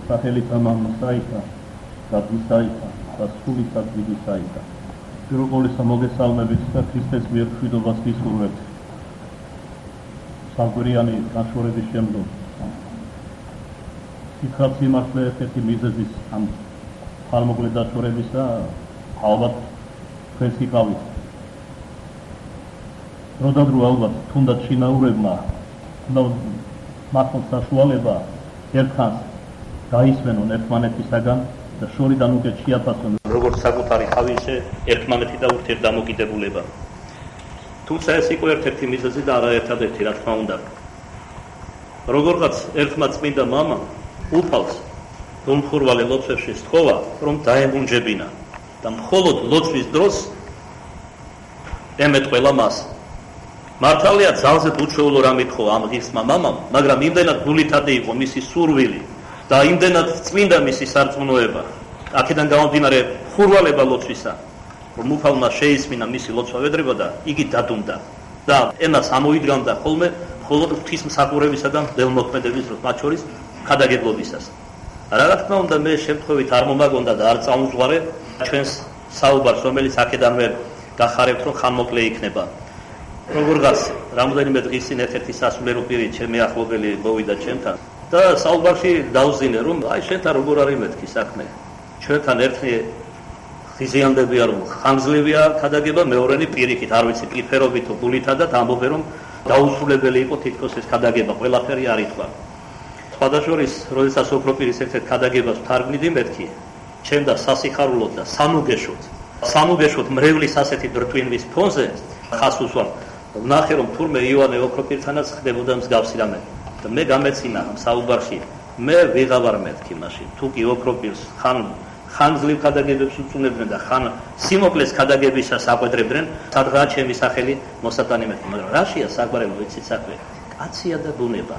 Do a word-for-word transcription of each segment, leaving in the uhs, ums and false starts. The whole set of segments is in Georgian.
სახელით მამასაითა და დისაითა და სულითა დიდისაითა. პირველ ყოვლისა მოგესალმებით და ქრისტეს მიერ მშვიდობას გისურვებთ. სამკვირიანი გაშორების შემდგომ სითხავ სიმართლე ერთ-ერთი მიზეზის ამ ხალმოკლე დაშორებისა ალბათ თქვენს გიყავით. დროდადრო ალბათ თუნდაც შინაურებმა უნდა მართლაც საშუალება ერთხანს გაისმენონ ერთმანეთისაგან და შორიდან უკეთ შეაფასონ როგორც საკუთარი ხავი, ისე ერთმანეთი და ურთიერთდამოკიდებულება. თუმცა ეს იყო ერთ-ერთი მიზეზი და არა ერთადერთი, რა თქმა უნდა. როგორღაც ერთმა წმინდა მამამ უფალს მომხურვალე ლოცვებში სთხოვა, რომ დაემუნჯებინა და მხოლოდ ლოცვის დროს ემეტყველა მას. მართალია ძალზე უჩვეულო რამ ითხოვა ამ ღირსმა მამამ, მაგრამ იმდენად გულითადი იყო მისი სურვილი და იმდენად წმინდა მისი სარწმუნოება, აქედან გამომდინარე ხურვალება ლოცვისა, რომ უფალმა შეისმინა მისი ლოცვა ვედრება და იგი დადუმდა და ენას ამოიდგამდა ხოლმე მხოლოდ ღვთისმსახურებისა და ველმოქმედების დროს, მათ შორის ქადაგებლობისას. რა თქმა უნდა, მე შემთხვევით არ მომაგონდა და არ წაუმძღვარე ჩვენს საუბარს, რომელიც აქედანვე გახარებთ, რომ ხანმოკლე იქნება. როგორღაც რამოდენიმე დღის წინ ერთ-ერთი სასულიერო პირი ჩემი ახლობელი მოვიდა ჩემთან და საუბარში დავზინე, რომ აი შენთან როგორ არის მეთქი საქმე. ჩვენთან ერთი ხიზიანდებია, რომ ხანგრძლივია ქადაგება, მეორენი პირიქით, არ ვიცი, პირფერობით თუ გულითა და ამბობენ, რომ დაუსრულებელი იყო თითქოს ეს ქადაგება, ყველაფერი არ ითქვა. სხვადასხვა, როდესაც ოქროპირის ერთ-ერთ ქადაგებას ვთარგმნიდი მეთქი, ჩემ და სასიხარულოდ და სამუგეშოდ, სამუგეშოდ მრევლის ასეთი დრტვინვის ფონზე ხას უსვამ. ვნახე, რომ თურმე იოანე ოქროპირთანაც ხდებოდა მსგავსი რამე და მე გამეცინა ამ საუბარში, მე ვიღავარ მეთქი მაშინ, თუ კი ოქროპირს ხან ხანგრძლივ ქადაგებებს უწუნებდნენ და ხან სიმოკლეს ქადაგებისას აკვედრებდნენ, სადღაა ჩემი სახელი მოსატანი მეთქი, მაგრამ რაშია საგვარელო, ვიცით საქმე? კაცია და ბუნება.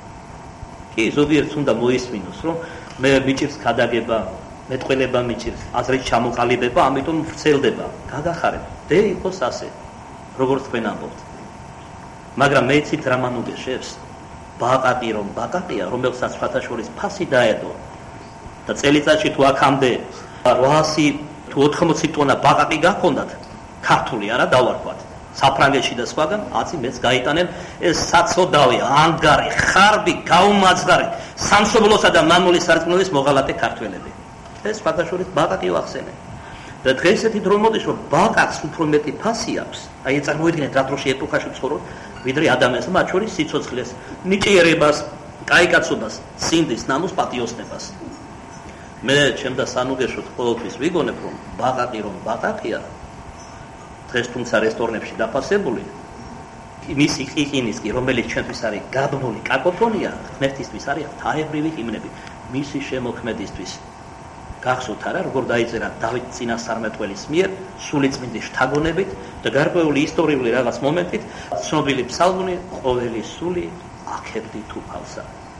კი, ზოგიერთს უნდა მოისმინოს, რომ მე მიჭირს ქადაგება, მეტყველება მიჭირს, აზრით ჩამოყალიბება, ამიტომ ვრცელდება. გაგახარებ, დე იყოს ასე, როგორც თქვენ ამბობთ. მაგრამ მეცით რა მანუგეშებს? ბაყაყი რომ ბაყაყია, რომელსაც სხვათაშორის ფასი დაედო და წელიწადში თუ აქამდე რვაასი თუ ოთხმოცი ტონა ბაყაყი გაქონდათ, ქართული არა დავარქვათ, საფრანგეთში და სხვაგან, აცი მეც გაიტანენ ეს საცოდავი, ანგარი, ხარბი, გაუმაძღარი, სამშობლოსა და მამული სარწმუნოების მოღალატე ქართველები. ეს სხვათაშორის ბაყაყი ვახსენე. და დღეს ესეთი დრო მოდის, რომ ბაყაყს უფრო მეტი ფასი აქვს. აი წარმოიდგინეთ რა დროში ეპოქაში ვცხოვრობ, ვიდრე ადამიანს, მათ შორის სიცოცხლეს, ნიჭიერებას, კაიკაცობას, სინდის, ნამუს, პატიოსნებას. მე ჩემ და სანუგეშოდ ყოველთვის ვიგონებ, რომ ბაყაყი რომ ბაყაყია, დღეს თუმცა რესტორნებში დაფასებული, მისი ყიყინის კი, რომელიც ჩვენთვის არის გაბნული კაკოფონია, ღმერთისთვის არის ღვთაებრივი ჰიმნები, მისი შემოქმედისთვის. გახსოვთ არა, როგორ დაიწერა დავით წინასწარმეტყველის მიერ სულიწმინდის შთაგონებით და გარკვეული ისტორიული რაღაც მომენტით ცნობილი ფსალმუნი ყოველი სული აქებდით უფალსა.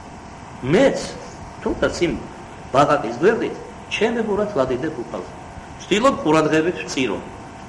მეც თუნდაც იმ ბაყაყის გვერდით ჩემებურად ვადიდებ უფალს. ვცდილობ ყურადღებით ვწირო.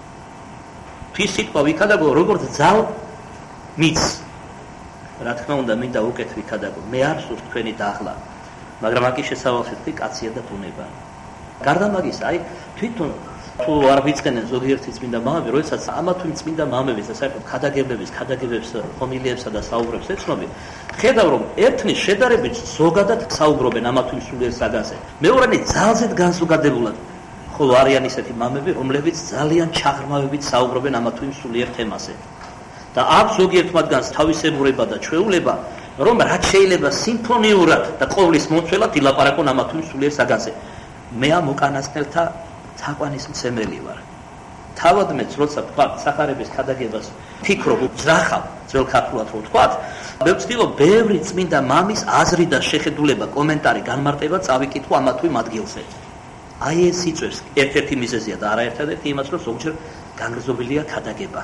თვის სიტყვა ვიქადაგო, როგორც ძალ მიც. რა თქმა უნდა, მინდა უკეთ ვიქადაგო. მე არ სურს თქვენი დაღლა, მაგრამ აქ შესავალსეთი კაცია და ბუნება. გარდა მაგისა, აი თვითონ თუ არ ვიცხენენ ზოგიერთი წმინდა მამები, როდესაც ამა თუ იმ წმინდა მამების და საერთოდ ქადაგებლების, ქადაგებებს, ჰომილიებსა და საუბრებს ეცნობენ, ხედავ რომ ერთნის შედარებით ზოგადად საუბრობენ ამა თუ იმ სულიერ საგანზე. მეორენი ძალზედ განზოგადებულად, ხოლო არიან ისეთი მამები, რომლებიც ძალიან ჩაღრმავებით საუბრობენ ამა თუ იმ სულიერ თემაზე. და აქვს ზოგიერთ მათგანს თავისებურება და ჩვეულება, რომ რაც შეიძლება სიმფონიურად და ყოვლის მომცველად ილაპარაკონ ამა თუ იმ სულიერ საგანზე. მე ამ უკანასკნელთა თაყვანის მცემელი ვარ. თავად მეც როცა ვთქვათ სახარების ქადაგებას ფიქრობ, ვძრახავ, ძველ ქართულად რო ვთქვათ, მე ვცდილობ ბევრი წმინდა მამის აზრი და შეხედულება, კომენტარი, განმარტება წავიკითხო ამა თუ იმ ადგილზე. აი ეს იწვევს ერთ-ერთი მიზეზია და არა ერთადერთი იმას, რომ ზოგჯერ განგრძობილია ქადაგება.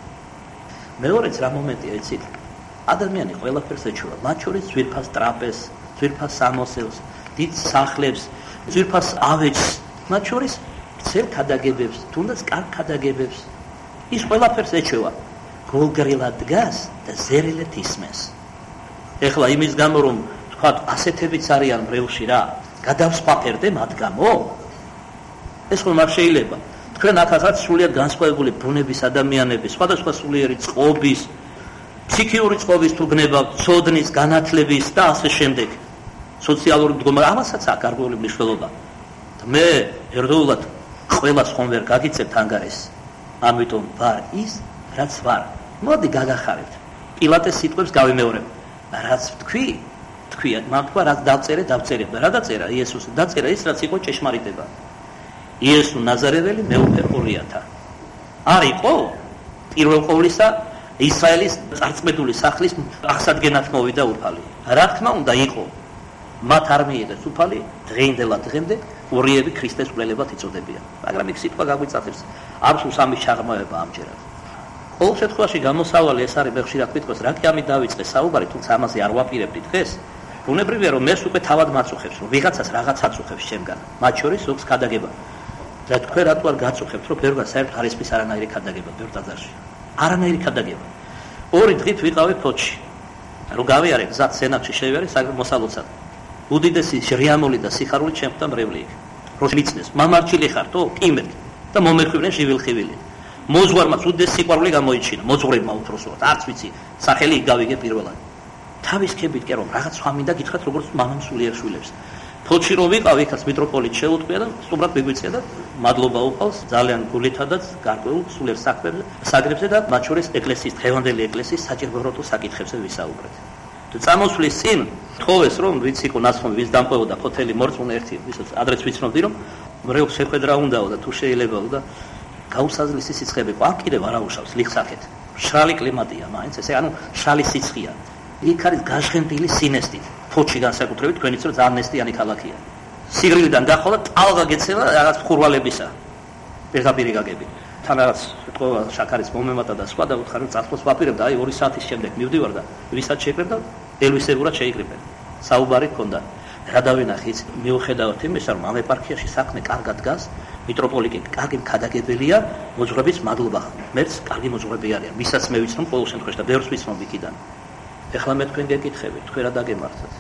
მეორეც რა მომენტია, იცით? ადამიანი ყველაფერს ეჩვევა, მათ შორის ძვირფას ტრაპეზს, ძვირფას სამოსელს, დიდ სახლებს, ძვირფას ავეჯს, მათ შორის ვრცელ ქადაგებებს, თუნდაც კარგ ქადაგებებს. ის ყველაფერს ეჩვევა. გოლგრილად დგას და ზერელეთ ისმენს. ეხლა იმის გამო, რომ თქვათ ასეთებიც არიან მრევლში რა, გადავსვაფერდე მათ გამო? ეს ხომ არ შეიძლება. თქვენ ახალაც სრულიად განსხვავებული ბუნების ადამიანები, სხვადასხვა სულიერი წყობის, ფსიქიური წყობის თუ გნებავთ, ცოდნის, განათლების და ასე შემდეგ. სოციალური მდგომარეობა, ამასაც აქვს გარკვეული მნიშვნელობა. მე ერთდროულად ყველას ხომ ვერ გაგიცებთ ანგარეს. ამიტომ ვარ ის, რაც ვარ. მოდი გაგახარებთ. პილატეს სიტყვებს გავიმეორებ. რაც თქვი, თქვი, მან თქვა, რაც დავწერე, დავწერე. რა დაწერა? იესოს დაწერა ის, რაც იყო ჭეშმარიტება. იესო ნაზარეველი მეუფე ყურიათა. არ იყო პირველ ყოვლისა ისრაელის წარწმედული სახლის აღსადგენად მოვიდა უფალი. რა თქმა უნდა იყო. მათ არ მიიღეს უფალი, დღეინდელად დღემდე ურიები ქრისტეს მკვლელებად იწოდებიან. მაგრამ იქ სიტყვა გაგვიწახებს, აბსოლუტ სამის ჩაღრმავება ამჯერად. ყოველ შემთხვევაში გამოსავალი ეს არის ხშირად მითქოს, რა კი ამით დავიწყე საუბარი, თუმცა ამაზე არ ვაპირებდი დღეს. ბუნებრივია რომ მეს უკვე თავად მაწუხებს, რომ ვიღაცას რაღაც აწუხებს ჩემგან. მათ შორის ზოგს ქადაგება. და თქვენ რატო არ გაწუხებთ, რომ ბევრგან საერთოდ არ ესმის არანაირი ქადაგება ბევრ ტაძარში. არანაირი ქადაგება. ორი დღით ვიყავი ფოთში. რომ გავიარე გზად სენატში შევიარე მოსალოცად. უდიდესი ჟრიამული და სიხარული ჩემთან მრევლი იქ. რომ მიცნეს, მამარჩილი ხართო? კი მეთქი. და მომეხვივრნენ ჟივილხივილი. მოძღვარმაც უდიდესი სიყვარული გამოიჩინა, მოძღვრებმა უფროსურად. არც ვიცი, სახელი გავიგე პირველად. თავის ქებით კი რომ რაღაც სხვა მინდა გითხრათ, როგორც მამამ სულიერ შვილებს. ფოთში რომ ვიყავ, იქაც მიტროპოლიტ შეუტყვია და სტუმრად მიგვიწია და მადლობა უყავს ძალიან გულითადაც გარკვეულ სულიერ საქმეებზე, საგრებზე და მათ შორის ეკლესიის დღევანდელი ეკლესიის საჭიროებრივ საკითხებზე ვისაუბრეთ. და წამოსვლის წინ თხოვეს რომ ვიც იყო ნაცნობი, ვის დამყვებოდა ფოთელი მორწმუნე ერთი, ვისაც ადრეც ვიცნობდი რომ მრევლს შეხვედრა უნდაო და თუ შეიძლებაო და გაუსაზრისი სიცხეები ყო, აქ კიდევ არაუშავს ლიხსახეთ. მშრალი კლიმატია მაინც, ესე ანუ მშრალი სიცხეა. იქ არის გაჟღენდილი სინესტით. ფოთში განსაკუთრებით თქვენიც რომ ძალიან ნესტიანი ქალაქია. სიგრილიდან გახვალა ტალღა გეცევა რაღაც ხურვალებისა. პირდაპირ გაგები. თან რაღაც თქვა შაქარის მომემატა და სხვა და უთხარ რომ წასვლას ვაპირებდა, აი ორი საათის შემდეგ მივდივარ და ვისაც შეიკრებდა, ელვისებურად შეიკრებენ. საუბარი ჰქონდა. რა დავინახე, მიუხედავად იმისა, რომ ამ ეპარქიაში საქმე კარგად დგას, მიტროპოლიტი კარგი მქადაგებელია, მოძღვრების მადლობა. მეც კარგი მოძღვრები არიან. ვისაც მე ვიცნობ ყოველ შემთხვევაში და ბევრს ვიცნობ იქიდან. ეხლა მე თქვენ გეკითხებით, თქვენ რა დაგემართათ?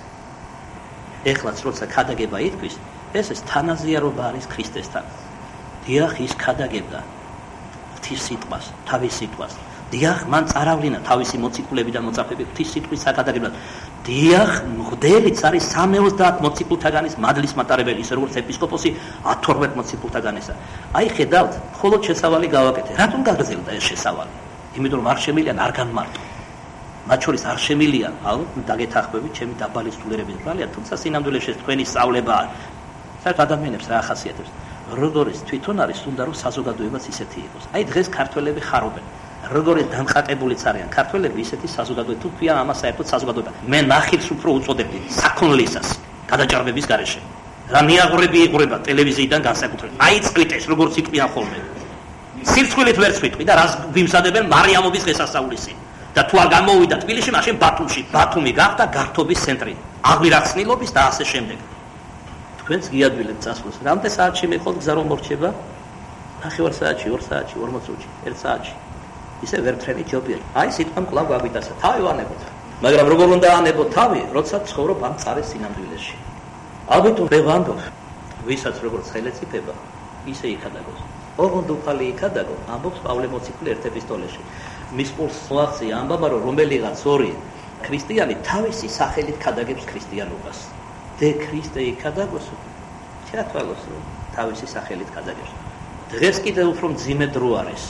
ეხლაც როცა ქადაგება ითქვის, ეს ეს თანაზიარობა არის ქრისტესთან. დიახ, ის ქადაგებდა ღვთის სიტყვას, თავის სიტყვას. დიახ, მან წარავლინა თავისი მოციქულები და მოწაფეები ღვთის სიტყვის საკადაგებლად. დიახ, მღვდელიც არის სამოცდაათ მოციქულთაგანის მადლის მატარებელი, ისე როგორც ეპისკოპოსი ათორმეტ მოციქულთაგანისა. აი ხედავთ, მხოლოდ შესავალი გავაკეთე. რატომ გაგრძელდა ეს შესავალი? იმიტომ რომ არ შემიძლია არ განმარტო. მათ შორის არ შემილია, ალბათ დაგეთახმებით ჩემი დაბალი სულიერების ბრალია, თუმცა სინამდვილეში თქვენი სწავლებაა. საერთოდ ადამიანებს რა ახასიათებს? როგორიც თვითონ არის, უნდა რომ საზოგადოებაც ისეთი იყოს. აი დღეს ქართველები ხარობენ. როგორი დამყარებულიც არიან ქართველები, ისეთი საზოგადოება თუ ქვია ამას საერთოდ საზოგადოება. მე ნახილს უფრო უწოდებდი საქონლისას, გადაჭარბების გარეშე. რა მიაღვრები იღვრება ტელევიზიიდან განსაკუთრებით. აი წყვიტეს, როგორც იყვიან ხოლმე. სირცხვილით ვერ წვიტყვი და რას ვიმზადებენ მარიამობის დღესასწაულისი. და თუ არ გამოვიდა თბილისში, მაშინ ბათუმში. ბათუმი გახდა გართობის ცენტრი, აღვირახსნილობის და ასე შემდეგ. თქვენც გიადვილებთ წასვლას. რამდენ საათში მიყოლთ გზა რომ მორჩება? ნახევარ საათში, ორ საათში, ორმოც წუთში, ერთ საათში. ისე ვერ ფრენი ჯობია. აი სიტყვა მკლავ გავიტაცა. თავი ვანებოთ. მაგრამ როგორ უნდა ანებოთ თავი, როცა ცხოვრობ ამ წარეს სინამდვილეში. ალბათ მე ვამბობ, ვისაც როგორც ხელეწიფება, ისე იქადაგოს. ოღონდ უფალი იქადაგო, ამბობს პავლე მოციქული ერთ ეპისტოლეში. მის პულს მოაღწია ამბობა, რომ რომელიღაც ორი ქრისტიანი თავისი სახელით ქადაგებს ქრისტიანობას. დე ქრისტე იქადაგოს, ჩათვალოს რომ თავისი სახელით ქადაგებს. დღეს კიდევ უფრო მძიმე დრო არის.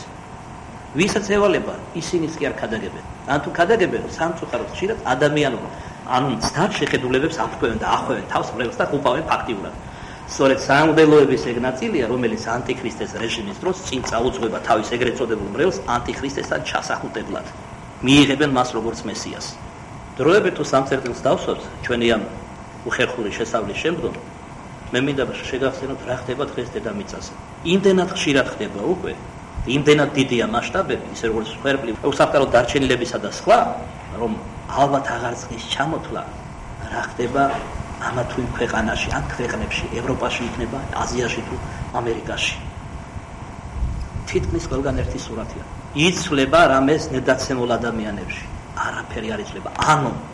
ვისაც ევალება, ისინიც კი არ ქადაგებენ. ან თუ ქადაგებენ, სამწუხაროდ ხშირად ადამიანურ, ანუ მცდარ შეხედულებებს აფრქვევენ და ახვევენ თავს მრევლს და უყავენ ფაქტიურად. სწორედ სამღვდელოების ეგ ნაწილია, რომელიც ანტიქრისტეს რეჟიმის დროს წინ წაუძღვება თავის ეგრეთ წოდებულ მრევლს ანტიქრისტესთან ჩასახუტებლად. მიიღებენ მას როგორც მესიას. დროებით თუ სამწერტილს დავსვათ ჩვენი ამ უხერხული შესავლის შემდგომ, მე მინდა შეგახსენოთ რა ხდება დღეს დედამიწაზე. იმდენად ხშირად ხდება უკვე, იმდენად დიდია მასშტაბები, ისე როგორც ხერხული უსაფკარო დარჩენილებისა და სხვა, რომ ალბათ აღარ წნის ჩამოთვლა რა ხდება ამა თუ იმ ქვეყანაში, ამ ქვეყნებში, ევროპაში იქნება, აზიაში თუ ამერიკაში. თითქმის ყველგან ერთი სურათია. იცვლება რამეს ნედაცემულ ადამიანებში. არაფერი არ იცვლება. ანუ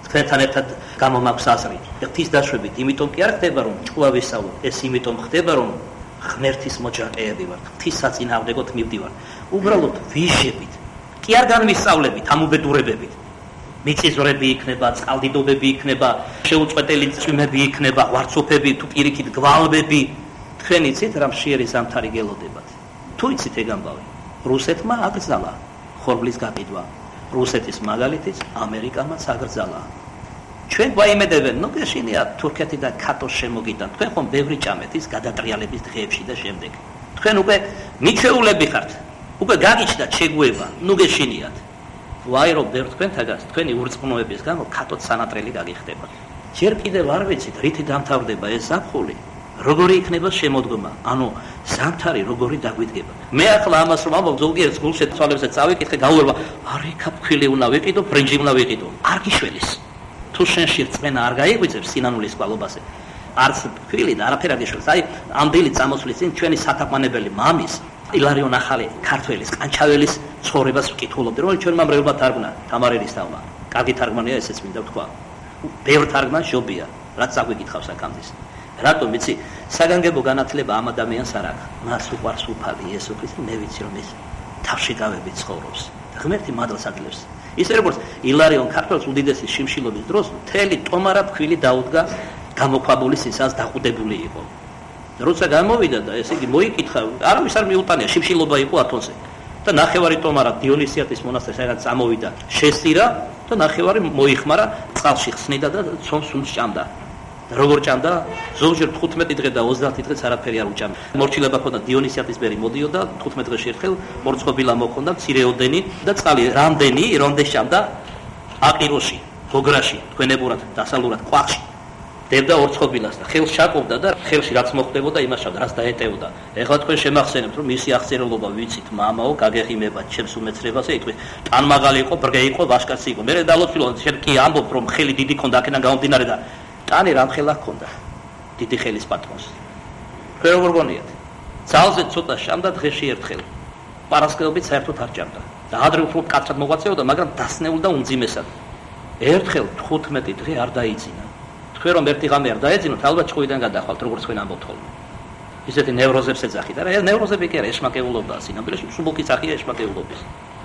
თქვენთან ერთად გამომაქვს აზრი ღვთის დაშვებით, იმიტომ კი არ ხდება რომ ჭკუა ვისწავლოთ, ეს იმიტომ ხდება რომ ღმერთის მოჯაყეები ვართ, ღვთის საწინააღმდეგოდ მივდივართ. უბრალოდ ვიჟებით, კი არ განვისწავლებით ამ უბედურებებით. მიწისძვრები იქნება, წყალდიდობები იქნება, შეუწყვეტელი წვიმები იქნება, ვარცოფები, თუ პირიქით გვალვები. თქვენ იცით რა მშიერი ზამთარი გელოდებათ. თუ იცით ეგ ამბავი, რუსეთმა აკრძალა ხორბლის გაყიდვა. რუსეთის მაგალითიც ამერიკამაც აკრძალა. ჩვენ გვაიმედებენ, ნუ გეშინია თურქეთი და კატოს შემოგიტან. თქვენ ხომ ბევრი ჭამეთ ის გადატრიალების დღეებში და შემდეგ. თქვენ უკვე მიჩეულები ხართ. უკვე გაგიჩნდა ჩეგუება, ნუ გეშინიათ. ვაი რომ ბევრ თქვენთაგან თქვენი ურწმუნოების გამო კატოც სანატრელი გაგიხდება. ჯერ კიდევ არ ვიცით, რითი დამთავრდება ეს ზაფხული. როგორი იქნება შემოდგომა, ანუ ზამთარი როგორი დაგვიდგება. მე ახლა ამას რომ ამბობ, ზოგიერთ გულშეთ თვალებზე წავიკითხე, გაუერვა, არიქა ფქვილი უნდა ვიყიდო, ბრინჯი უნდა ვიყიდო. არ გიშველის. თუ შენში რწმენა არ გაიღვიძებს სინანულის კვალობაზე, არც ფქვილი და არაფერ არ გიშველს. აი, ამდელი წამოსვლის წინ ჩვენი სათაყვანებელი მამის ილარიონ ახალი ქართველის, კანჩაველის ცხოვრებას ვკითხულობდი, რომელიც ჩვენ მამრეულმა თარგმნა, თამარელის თავმა. კარგი თარგმანია ესეც მინდა ვთქვა. ბევრ თარგმანს ჯობია, რაც აგვიკითხავს აქამდე. რატომ იცი? საგანგებო განათლება ამ ადამიანს არ აქვს. მას უყვარს უფალი იესო ქრისტე, მე ვიცი რომ ის თავში გავებით ცხოვრობს. ღმერთი მადლს აძლევს. ისე როგორც ილარიონ ქართველს უდიდესი შიმშილობის დროს მთელი ტომარა ფქვილი დაუდგა გამოქვაბული სისას დაყუდებული იყო. როცა გამოვიდა და ესე იგი მოიკითხა, არავის არ მიუტანია, შიმშილობა იყო ათონზე. და ნახევარი ტომარა დიონისიატის მონასტერს რაღაც წამოვიდა, შესტირა და ნახევარი მოიხმარა, წყალში ხსნიდა და ცომს უნდა ჭამდა. როგორ ჭამდა? ზოგჯერ თხუთმეტი დღე და ოცდაათი დღეც არაფერი არ უჭამდა. მორჩილება ქონდა დიონისიატის ბერი მოდიოდა, თხუთმეტ დღეში ერთხელ მორწყობილა მოქონდა, მცირეოდენი და წყალი რამდენი, რამდენი ჭამდა? აყიროში, გოგრაში, თქვენებურად, დასალურად, ყვახში. დებდა ორწყობილას და ხელს ჩაკობდა და ხელში რაც მოხდებოდა, იმას ჭამდა, რაც დაეტევდა. ეხლა თქვენ შემახსენებთ, რომ მისი აღწერილობა ვიცით, მამაო, გაგეღიმება ჩემს უმეცრებაზე, იტყვი, ტანმაღალი იყო, ბრგე იყო, ვაშკაცი იყო. მე დალოცვილო, შენ კი ამბობ, რომ ხელი დიდი ქონდა, აქედან გამომდინარე და ტანი რამ ხელა ჰქონდა დიდი ხელის პატრონს. თქვენ როგორ გონიათ? ძალზე ცოტა ჭამდა დღეში ერთხელ. პარასკევობით საერთოდ არ ჭამდა. და ადრე უფრო კაცად მოღვაწეობდა, მაგრამ დასნეულ და უმძიმესად. ერთხელ თხუთმეტი დღე არ დაიძინა. თქვენ რომ ერთი ღამე არ დაეძინოთ, ალბათ ჭკუიდან გადახვალთ, როგორც თქვენ ამბობთ ხოლმე. ისეთი ნევროზებს ეძახით, არა, ეს ნევროზები კი არა, ეშმაკეულობაა, სინამდვილეში სუბუქი სახეა ეშმაკეულობის.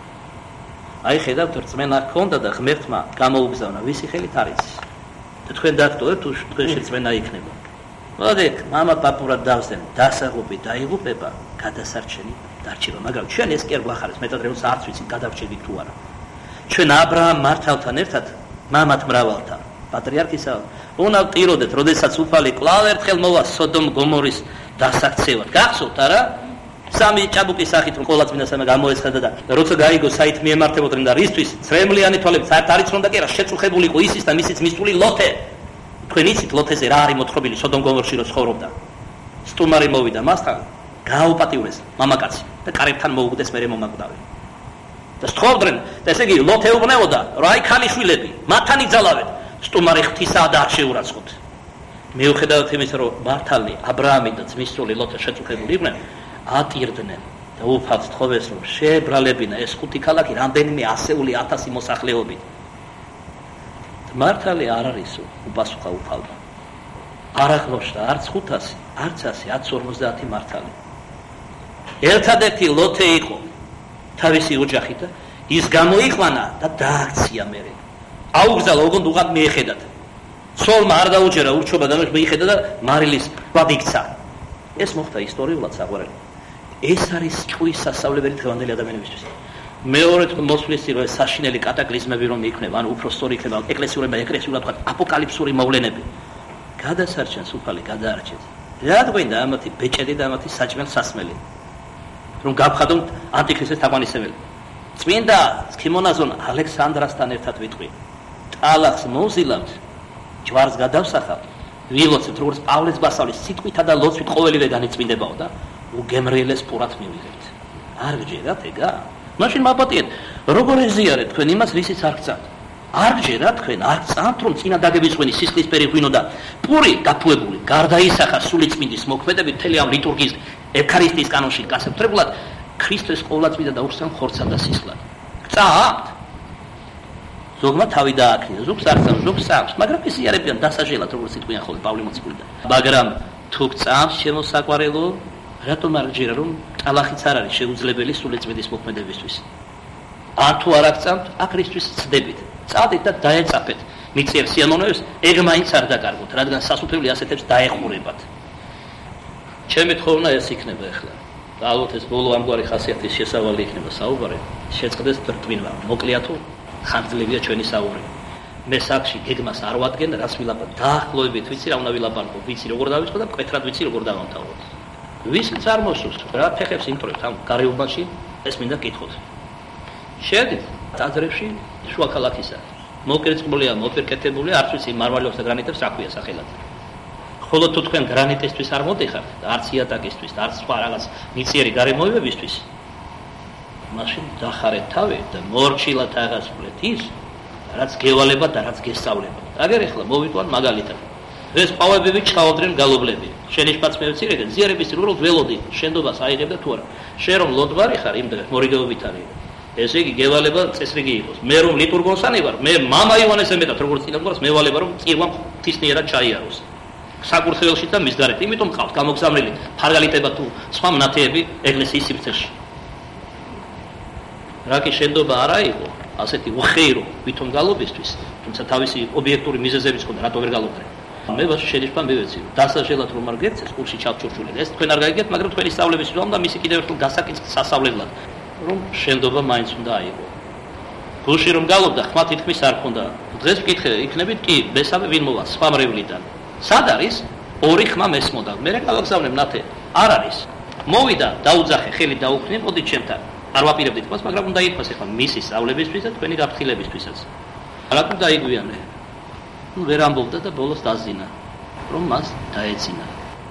აი ხედავთ, რწმენა ჰქონდა და ღმერთმა გამოუგზავნა, ვისი ხელით არ იცის. და თქვენ დაგტოვებთ, თუ თქვენში რწმენა იქნება. მოდით, მამა პაპურად დავსდენ, დასაღუპი დაიღუპება, გადასარჩენი დარჩება, მაგრამ ჩვენ ეს კი არ გვახარებს, მეტად რევს არც ვიცით, გადარჩებით თუ არა. ჩვენ ა ブラ ამ მართავთან ერთად, მამათ მრავალთან, პატრიარქისა, უნდა ვტიროდეთ, როდესაც უფალი კვლავ ერთხელ მოვა სოდომ გომორის დასაქცევად. გახსოვთ არა? სამი ჭაბუკის სახით რომ ყოლაწმინდა სამე გამოეცხადა და როცა გაიგო საით მიემართებოდნენ და რისთვის ცრემლიანი თვალები საერთოდ არ იცნობდა კი რა შეწუხებული იყო ისის და მისიც მისული ლოთე. თქვენ იცით ლოთეზე რა არის მოთხრობილი სოდომ გომორში რო ცხოვრობდა. სტუმარი მოვიდა მასთან, გააუპატიურეს მამაკაცი და კარებთან მოუგდეს მერე მომაკვდავი. და სწორდნენ და ესე იგი ლოთე უბნეოდა, რა აი ქალიშვილები, მათთან იძალავეთ. სტუმარი ღვთისაა და არ შეურაცხოთ. მიუხედავად იმისა, რომ მართალი ა ブラ ამი და ძმისწული ლოთე შეწუხებული იყვნენ, ატირდნენ და უფალს თხოვეს, რომ შეებრალებინა ეს ხუთი ქალაქი რამდენიმე ასეული ათასი მოსახლეობით. მართალი არ არისო, უპასუხა უფალმა. არ აღნიშნა არც ხუთასი, არც ასი, არც ორმოცდაათი მართალი. ერთადერთი ლოთე იყო თავისი ოჯახით და ის გამოიყვანა და დააქცია მერე. აუგზალა, ოღონდ უღად მიეხედათ. ცოლმა არ დაუჯერა ურჩობა და მიეხედა და მარილის ბად იქცა. ეს მოხდა ისტორიულად საყვარელი. ეს არის ჭკუის სასწავლებელი დღევანდელი ადამიანებისთვის. მეორედ მოსვლის რომ საშინელი კატაკლიზმები რომ იქნება, ანუ უფრო სწორი იქნება ეკლესიურება, ეკლესიურად ვთქვათ, აპოკალიფსური მოვლენები. გადასარჩენს უფალი გადაარჩენს. რა გვინდა ამათი ბეჭედი და ამათი საჭმელ სასმელი. რომ გავხადოთ ანტიქრისტეს თაყვანისმებელი. წმინდა სქიმონაზონ ალექსანდრასთან ერთად ვიტყვი. ტალახს მოვზილავთ, ჯვარს გადავსახავთ, ვილოცეთ როგორც პავლეს ბასავლის სიტყვითა და ლოცვით ყოველივე განიწმინდებაო და უგემრიელეს პურად მივიღებთ. არ გჯერათ ეგა? მაშინ მაპატიეთ, როგორ ეზიარეთ თქვენ იმას, რისიც არ გწამთ? არ გჯერათ თქვენ, არ გწამთ რომ წინა დაგებისხვენი სისხლისფერი ღვინო და პური გაფუებული, გარდაისახა სულიწმინდის მოქმედებით მთელი ამ ლიტურგიის ევქარისტიის კანონში გასაკუთრებულად ქრისტეს ყოვლადწმიდა და ურცან ხორცსა და სისხლად. გწამთ? ზოგმა თავი დააქრია, ზოგს არ წამს, ზოგს აქვს, მაგრამ ის იარებიან დასაჟელად, როგორც იტყვიან ხოლმე პავლე მოციქულიდან. მაგრამ თუ წამს ჩემო საყვარელო, რატომ არ გჯერა რომ ტალახიც არ არის შეუძლებელი სულიწმიდის მოქმედებისთვის? ან თუ არ აღწამთ, აქ რისთვის ცდებით? წავდით და დაეწაფეთ მიწიერ სიამოვნებებს, ეგ მაინც არ დაკარგოთ, რადგან სასופველი ასეთებს დაეხურებათ. ჩემი თხოვნა ეს იქნება ახლა. ალბათ ეს ბოლო ამგვარი ხასიათის შესავალი იქნება საუბარი, შეწყდეს ტრტვინა, მოკლია თუ ხანძლებია ჩვენი საუბარი. მე საკში გეგმას არ ვადგენ, რას ვილაპარაკო, დაახლოებით ვიცი რა უნდა ვილაპარაკო, ვიცი როგორ დავიწყო და მკვეთრად ვიცი როგორ დავამთავროთ. ვისაც არ მოსურს, რა ფეხებს იმტრევთ ამ გარეუბანში, ეს მინდა კითხოთ. შედით ტაძრებში შუა ქალაქისა. მოკერწყმულია, მოპირკეთებული, არც ვიცი მარმარილოს და გრანიტებს რა ქვია სახელად. ხოლო თუ თქვენ გრანიტისთვის არ მოდიხართ, არც იატაკისთვის, არც სხვა რაღაც მიწიერი გარემოებებისთვის, მაშინ დახარეთ თავი და მორჩილად აღასრულეთ ის, რაც გევალება და რაც გესწავლება. აგერ ახლა მოვიტყვან მაგალითად. ეს პავებები ჩაოდრენ გალობლები. შენი შფაცმე ვცირეგენ, ზიარების უბრალოდ ველოდი, შენდობას აიღებდა თუ არა. შენ რომ ლოდვარი ხარ, იმ დღეს მორიგეობით არის. ესე იგი გევალება წესრიგი იყოს. მე რომ ლიტურგონსანი ვარ, მე მამა იოანესე მეტად როგორც წინამდგარს მევალება რომ წირვა ღვთისნიერად ჩაიაროს. საკურთხეველში და მის გარეთ. იმიტომ ყავთ გამოგზავნილი ფარგალიტება თუ სხვა მნათეები ეკლესიის სივრცეში. რა კი შენდობა არა იყო, ასეთი უხეირო ვითომ გალობისთვის, თუმცა თავისი ობიექტური მიზეზებიც ჰქონდა, რატო ვერ გალობდნენ. მე ბაში შენიშვნა მივეცი, დასაჟელად რომ არ გეცეს კურსი ჩავჭურჭული. ეს თქვენ არ გაიგეთ, მაგრამ თქვენი სწავლების ძვამ და მისი კიდევ ერთხელ გასაკეთებ სასწავლებლად, რომ შენდობა მაინც უნდა აიღო. გულში რომ გალობდა, ხმა თითქმის არ ქონდა. დღეს ვკითხე, იქნებით კი, მესამე ვინ მოვა, სხვა მრევლიდან. სად არის? ორი ხმა მესმოდა. მე რა გავაგზავნე ნათე? არ არის. მოვიდა, დაუძახე, ხელი დაუხნი, მოდი ჩემთან. არ ვაპირებდი თქვას, მაგრამ უნდა ითქვას ახლა მისი სწავლებისთვის და თქვენი გაფრთხილებისთვისაც. რატომ დაიგვიანე? ნუ ვერ ამბობდა და ბოლოს დაზინა, რომ მას დაეძინა.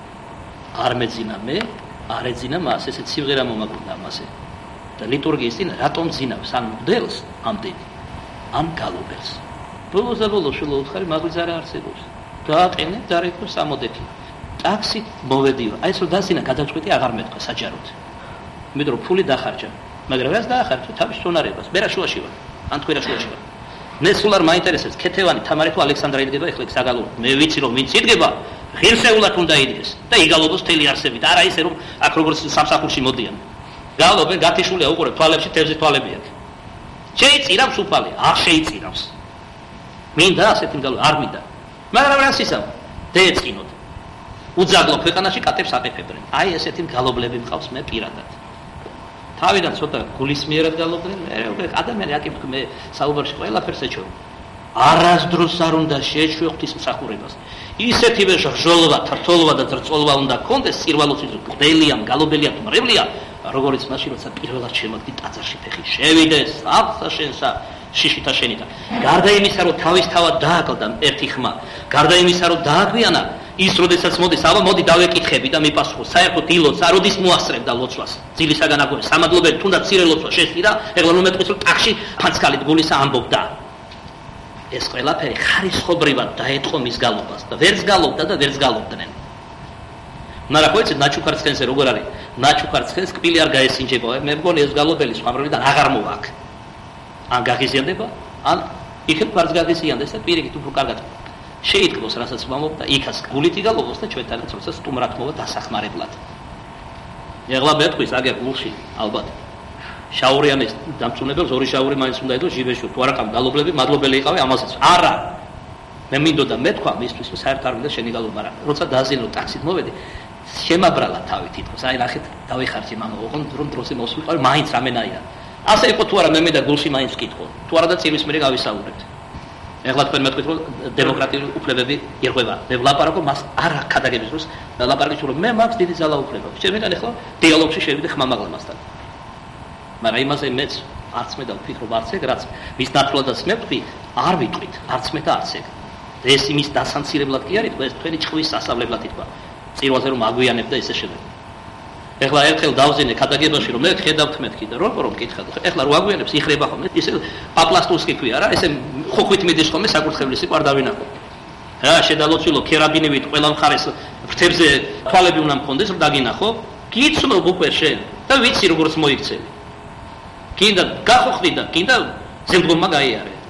არ მეძინა მე, არ ეძინა მას, ესეც სიმღერა მომაკვდა მასე. და ლიტურგიის წინ რატომ ძინავს ან მგდელს ამდენი, ან გალობელს. ბოლოს და ბოლოს შულო უთხარი მაგვიძ არ არსებობს. დააყენე, დარეკო სამოდეთი. ტაქსით მოვედიო. აი ეს რომ დაზინა გადაწყვეტი აღარ მეთქვა საჯაროდ. მე დრო ფული დახარჯა. მაგრამ რას დაახარჯა? თავის თონარებას. მე რა შუაში ვარ? ან თქვენ რა შუაში ვარ? მე სულ არ მაინტერესებს ქეთევანი თამარი თუ ალექსანდრა იდგება ეხლა საგალო. მე ვიცი რომ ვინც იდგება, ღირსეულად უნდა იდგეს და იგალობოს თელი არსებით. არა ისე რომ აქ როგორც სამსახურში მოდიან. გალობენ გათიშულია უყურებ თვალებში თევზის თვალები აქვს. შეიწირავს უფალი, არ შეიწირავს. მინდა ასეთი გალო არ მინდა. მაგრამ რას ისავა? დაეწყინოთ. უძაღლო ქვეყანაში კატებს აკეთებდნენ. აი ესეთი გალობლები მყავს მე პირადად. თავიდან ცოტა გულისმიერად გალობდნენ, მე ადამიანი აკეთებ მე საუბარში ყველაფერს ეჩვევ. არასდროს არ უნდა შეეჩვე ღვთისმსახურებას. ისეთივე ჟოლვა, თრთოლვა და ძრწოლვა უნდა კონდეს სირვალოსის გდელია, გალობელია თუ მრევლია, როგორც მაშინ როცა პირველად შემოგდი ტაძარში ფეხი შევიდეს, აღსა შენსა შიშითა შენითა. გარდა იმისა, რომ თავის თავად დააკლდა ერთი ხმა, გარდა იმისა, რომ დააგვიანა, ის როდესაც მოდის, აბა მოდი დავეკითხები და მიპასუხო, საერთოდ ილოცვა, როდის მოასწრებდა ლოცვას? ძილისაგან აგონე, სამადლობელი თუნდაც ცირე ლოცვა შესწირა, ეხლა რომ მეტყვის რომ ტახში ფანცკალით გულისა ამბობდა. ეს ყველაფერი ხარისხობრივად დაეთხო მის გალობას და ვერც გალობდა და ვერც გალობდნენ. მაგრამ ხო იცით ნაჩუქარცხენზე როგორ არის? ნაჩუქარცხენს კბილი არ გაესინჯება, მე მგონი ეს გალობელი სხვა მრევლიდან აღარ მოვაქ. ან გაღიზიანდება, ან იქნებ ფარს გაღიზიანდეს და პირიქით უფრო კარგად შეიტკბოს, რასაც მომობდა, იქაც გულით იგალობოს და ჩვენთანაც როცა სტუმრად მოვა დასახმარებლად. ეხლა მეთქვის აგერ გულში, ალბათ. შაურიანის დამწუნებელს ორი შაური მაინც უნდა იდო ჟიბეში, თუ არა კამ გალობლები, მადლობელი იყავი ამასაც. არა. მე მინდოდა მეთქვა მისთვის, საერთოდ არ მინდა შენი გალობა, მაგრამ როცა დაზინო ტაქსით მოვედი, შემაბრალა თავი თითქოს. აი ნახეთ, დავიხარჯე მამა, ოღონ რომ დროზე მოსულიყავი, მაინც რამენაირა. ასე იყო თუ არა მე მინდა გულში მაინც ვკითხო. თუ არა და წირვის მერე გავისაუბრეთ. ეხლა თქვენ მეთქვით რომ დემოკრატიული უფლებები ირღვევა. მე ვლაპარაკო მას არ ქადაგების დროს ვლაპარაკი რომ მე მაქვს დიდი ძალაუფლება. შემიძლია ეხლა დიალოგში შევიდე ხმამაღლამასთან. მაგრამ იმაზე მეც არც მე და ვფიქრობ არც ეგ რაც მის ნათლადაც მე ვთქვი, არ ვიტყვით, არც მე და არც ეგ. ეს იმის დასანცირებლად კი არის, ეს თქვენი ჭხვის სასწავლებლად ითქვა. წირვაზე რომ აგვიანებ და ესე შემდეგ. ეხლა ერთხელ დავზინე ქადაგებაში რომ მე ხედავთ მეთქი და როგორ რომ მკითხა. ეხლა რო აგვიანებს იხრება ხოლმე, ისე პაპლასტურსკი ქვია რა, ესე ხოქვით მიდის ხოლმე საკურთხევლის სიყვარ დავინახო. რა შედალოცილო ქერაბინივით ყველა მხარეს ფრთებზე თვალები უნდა მქონდეს რომ დაგინახო. გიცნობ უკვე შენ და ვიცი როგორც მოიქცევი. კიდე გახოხდი და კიდე ზემდგომმა გაიარე.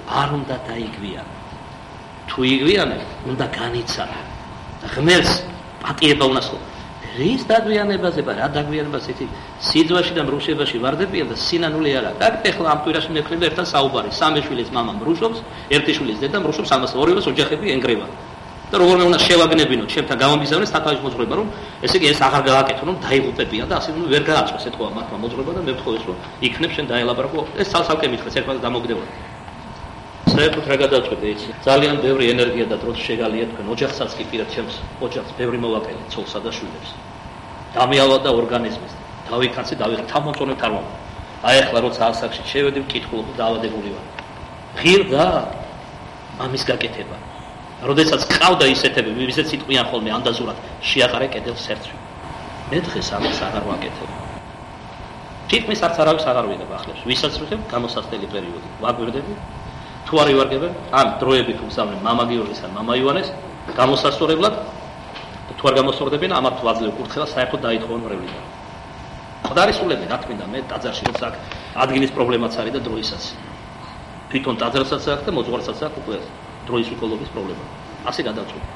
არ უნდა დაიგვიანა. თუ იგვიანებ, უნდა განიცადა. ღმერთს პატიება უნდა სულ. რის დაგვიანებაზე და რა დაგვიანებას იცი? სიძვაში და მრუშებაში ვარდებიან და სინანული არა. კარგი, ეხლა ამ კვირაში მექნება ერთად საუბარი. სამი შვილის მამა მრუშობს, ერთი შვილის დედა მრუშობს, ამას ორივეს ოჯახები ენგრევა. და როგორ მე უნდა შევაგნებინოთ, ჩემთან გამომიზავნეს თათაის მოძღვრება, რომ ესე იგი ეს აღარ გააკეთო, რომ დაიღუპებიან და ასე ნუ ვერ გააწყვეს ეთქვა მათმა მოძღვრება და მე ვთხოვეს, რომ იქნებ შენ დაელაპარაკო. ეს ცალ-ცალკე მითხრეს, ერთმანეთს დამოგდევა. საერთოდ რა გადავწყვეტე იცი? ძალიან ბევრი ენერგია და დროც შეგალია თქვენ ოჯახსაც კი პირად ჩემს ოჯახს ბევრი მოვაკელე ცოლსა და შვილებს. დამიალა და ორგანიზმის. დავიქანცე, დავიღე თამოწონებ თარმა. აი ახლა როცა ასაკში შევედი, ვკითხულობ და დაავადებული ვარ. ღირდა ამის გაკეთება. როდესაც ყავდა ისეთები, ვისაც იტყვიან ხოლმე ანდაზურად, შეაყარე კედელს სერცვი. მე დღეს ამას აღარ ვაკეთებ. თითქმის არც არავის აღარ ვიღებ ახლებს. ვისაც ვიღებ, გამოსასწრელი პერიოდი. ვაგვირდები. თუ არ ივარგებენ, ან დროებით უგზავნენ მამა გიორგის ან მამა ივანეს გამოსასწორებლად. თუ არ გამოსწორდებიან, ამათ ვაძლევ კურთხევა საერთოდ დაითხოვონ მრევლიდან. ხდარისულები, რა თქმა უნდა, მე ტაძარში როცა აქ ადგილის პრობლემაც არის და დროისაც. თვითონ ტაძარსაც აქვს და მოძღვარსაც აქვს უკვე დროის უკოლობის პრობლემა. ასე გადავწყვეტ.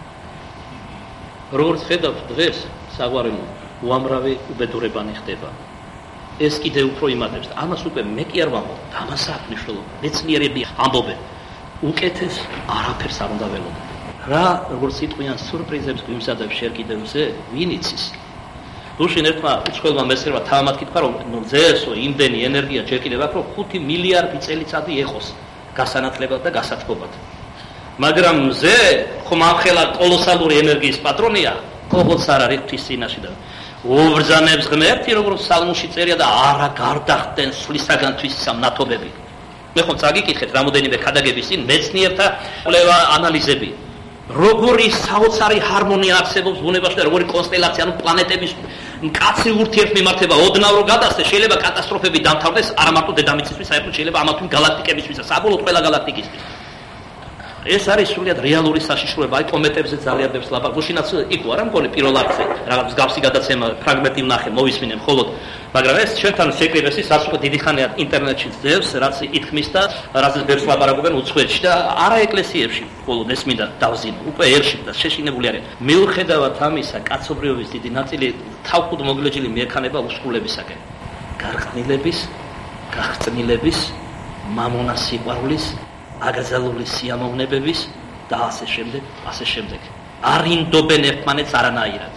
როგორც ხედავთ დღეს, საგვარელო უამრავი უბედურებანი ხდება. ეს კიდევ უფრო იმატებს. ამას უკვე მე კი არ ვამბობ. ამას აქვს მნიშვნელობა. მეცნიერები ამბობენ. უკეთეს არაფერს არ უნდა ველოდოთ. რა, როგორც იტყვიან, სურპრიზებს გვიმზადებს შენ კიდევზე, ვინ იცის? გუშინ ერთმა უცხოელმა მეცნიერმა თამამად კითხა, რომ ძესო იმდენი ენერგია ჯერ კიდევ აქვს, რომ ხუთი მილიარდი წელიწადი ეხოს გასანათლებად და გასათბობად. მაგრამ მზე ხომ ამხელა კოლოსალური ენერგიის პატრონია, ყოველს არ არის ღვთისწინაში და უბრძანებს ღმერთი, როგორც სალმოში წერია და არა გარდახდენ სვლისაგან თვისისა მნათობები. მე ხომ წაგიკითხეთ რამოდენიმე ქადაგების წინ მეცნიერთა კვლევა ანალიზები. როგორი საოცარი ჰარმონია არსებობს ბუნებაში და როგორი კონსტელაცია, ანუ პლანეტების მკაცრი ურთიერთმემართება ოდნავ რო გადასცეს, შეიძლება კატასტროფები დამთავრდეს არა მარტო დედამიწისთვის, საერთოდ შეიძლება ამა თუ იმ გალაქტიკებისთვისაც, საბოლოოდ ყველა გალაქტიკისთვის. ეს არის სრულიად რეალური საშიშროება, აი კომეტებზე ძალიან ბევრს ლაპარაკობ. გუშინაც იქ ვარ, მგონი პირველ არხზე, რაღაც მსგავსი გადაცემა ფრაგმენტი ვნახე, მოვისმინე მხოლოდ. მაგრამ ეს ჩვენთან შეკრიბესი რაც უკვე დიდი ხანია ინტერნეტში ძევს, რაც ითქმის და რაზეც ბევრს ლაპარაკობენ უცხოეთში და არა ეკლესიებში, მხოლოდ ეს მინდა დავზინო, უკვე ერში და შეშინებული არიან. მიუხედავად ამისა, კაცობრიობის დიდი ნაწილი თავხუთ მოგლეჯილი მიექანება უსრულებისაკენ. გარყნილების, გაღწნილების, მამონას სიყვარულის აგაზალული სიამოვნებების და ასე შემდეგ, ასე შემდეგ. არ ინდობენ ერთმანეთს არანაირად.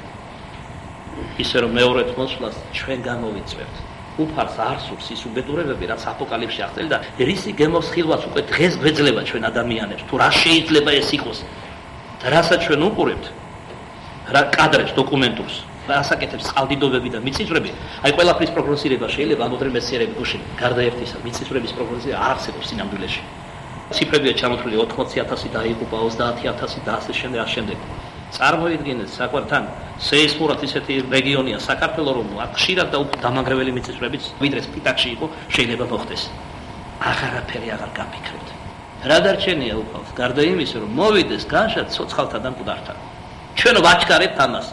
ისე რომ მეორეთ მოსვლას ჩვენ გამოვიწვევთ. უფარს არ სურს ის უბედურებები, რაც აპოკალიფსში აღწერდა და რისი გემოსხილვაც უკვე დღეს გვეძლება ჩვენ ადამიანებს. თუ რა შეიძლება ეს იყოს და რასაც ჩვენ უყურებთ, რა კადრებს, დოკუმენტურს, ასაკეთებს წყალდიდობები და მიწისძვრები, აი ყველაფრის პროგნოზირება შეიძლება ამოდრე მეცნიერები გუშინ გარდა ერთისა, მიწისძვრების პროგნოზი არ არსებობს სინამდვილეში. ციფრებია ჩამოთვლილი ოთხმოცი ათასი დაიღუპა, ოცდაათი ათასი და ასე შემდეგ, ასე შემდეგ. წარმოიდგინეთ, საკვართან სეისმურად ისეთი რეგიონია საქართველო, რომ ხშირად და უფრო დამანგრეველი მიწისძვრებიც, ვიდრე სპიტაკში იყო, შეიძლება მოხდეს. აღარაფერი აღარ გაფიქრებთ. რა დარჩენია უკავს, გარდა იმისა, რომ მოვიდეს განშად ცოცხალთან და მკვდართან. ჩვენ ვაჩქარებთ ამას.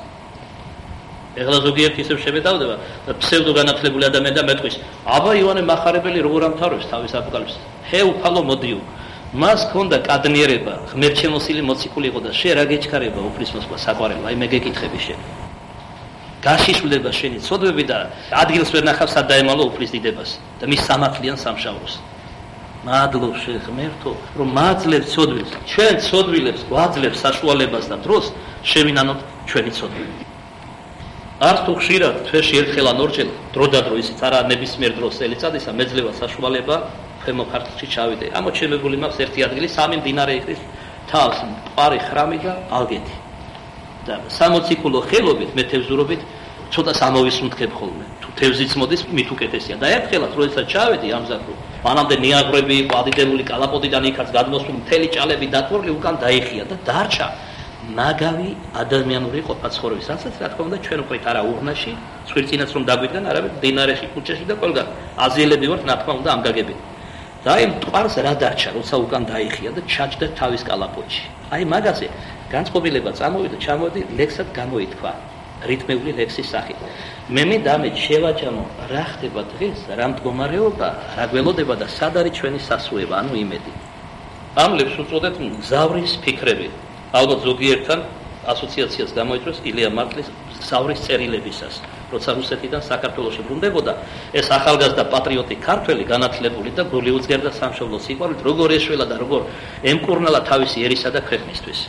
ეხლა ზოგიერთი ისევ შემედავდება ფსევდო განათლებული ადამიანი და მეტყვის, აბა ივანე მახარებელი როგორ ამთავრებს თავის აპოკალიფსს. ჰე უფალო მოდიო. მას ჰქონდა კადნიერება, ღმერთშემოსილი მოციქული იყო და შე რა გეჩქარება უფლის მოსვლა საყვარელო, აი მე გეკითხები შენ. გაშიშვლდება შენი ცოდვები და ადგილს ვერ ნახავს სად დაემალო უფლის დიდებას და მის სამართლიან სამშავროს. მადლობ შე ღმერთო, რომ მაძლევს ცოდვილს, ჩვენ ცოდვილებს გვაძლევს საშუალებას და დროს შევინანოთ ჩვენი ცოდვები. არც თუ ხშირად თვეში ერთხელ ან ორჯერ დრო და დრო ისიც არა ნებისმიერ დროს წელიწადისა მეძლევა საშუალება ქვემო ქართლში ჩავიდე. ამოჩემებული მაქვს ერთი ადგილი, სამი მდინარე იყრის თავს, მყარი ხრამი და ალგეთი. და სამოციქულო ხელობით, მეთევზურობით ცოტა სამოვისუნთქებ ხოლმე. თუ თევზიც მოდის, მით უკეთესია. და ერთხელაც როდესაც ჩავედი ამზადრო, მანამდე ნიაღვრები იყო ადიდებული კალაპოტიდან იქაც გადმოსული მთელი ჭალები დათორლი უკან დაიხია და დარჩა ნაგავი ადამიანური ყოფა-ცხოვრების, რასაც რა თქმა უნდა ჩვენ უყრით არა ურნაში, ცხვირწინაც რომ დაგვიდგან, არამედ მდინარეში, ქუჩაში და ყველგან. აზიელები ვართ, რა თქმა უნდა, ამ გაგებით. და აი მტყარს რა დარჩა, როცა უკან დაიხია და ჩაჯდა თავის კალაპოტში. აი მაგაზე განწყობილება წამოვიდა, ჩამოვიდი, ლექსად გამოითქვა, რიტმეული ლექსის სახით. მე მე დამე შევაჯამო, რა ხდება დღეს, რა მდგომარეობა, რა გველოდება და სად არის ჩვენი სასუება, ანუ იმედი. ამ ლებს უწოდეთ მგზავრის ფიქრები. ალბათ ზოგიერთთან ასოციაციას გამოიწვევს ილია მარტლის მგზავრის წერილებისას. როცა რუსეთიდან საქართველოში ბრუნდებოდა, ეს ახალგაზრდა პატრიოტი ქართველი განათლებული და გული უძგერდა სამშობლოს სიყვარულით, როგორ ეშველა და როგორ ემკურნალა თავისი ერისა და ქვეყნისთვის.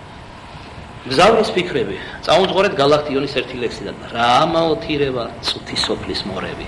მგზავრის ფიქრები. წაუძღორეთ გალაქტიონის ერთი ლექსიდან. რა ამაოთირება წუთი სოფლის მორევი.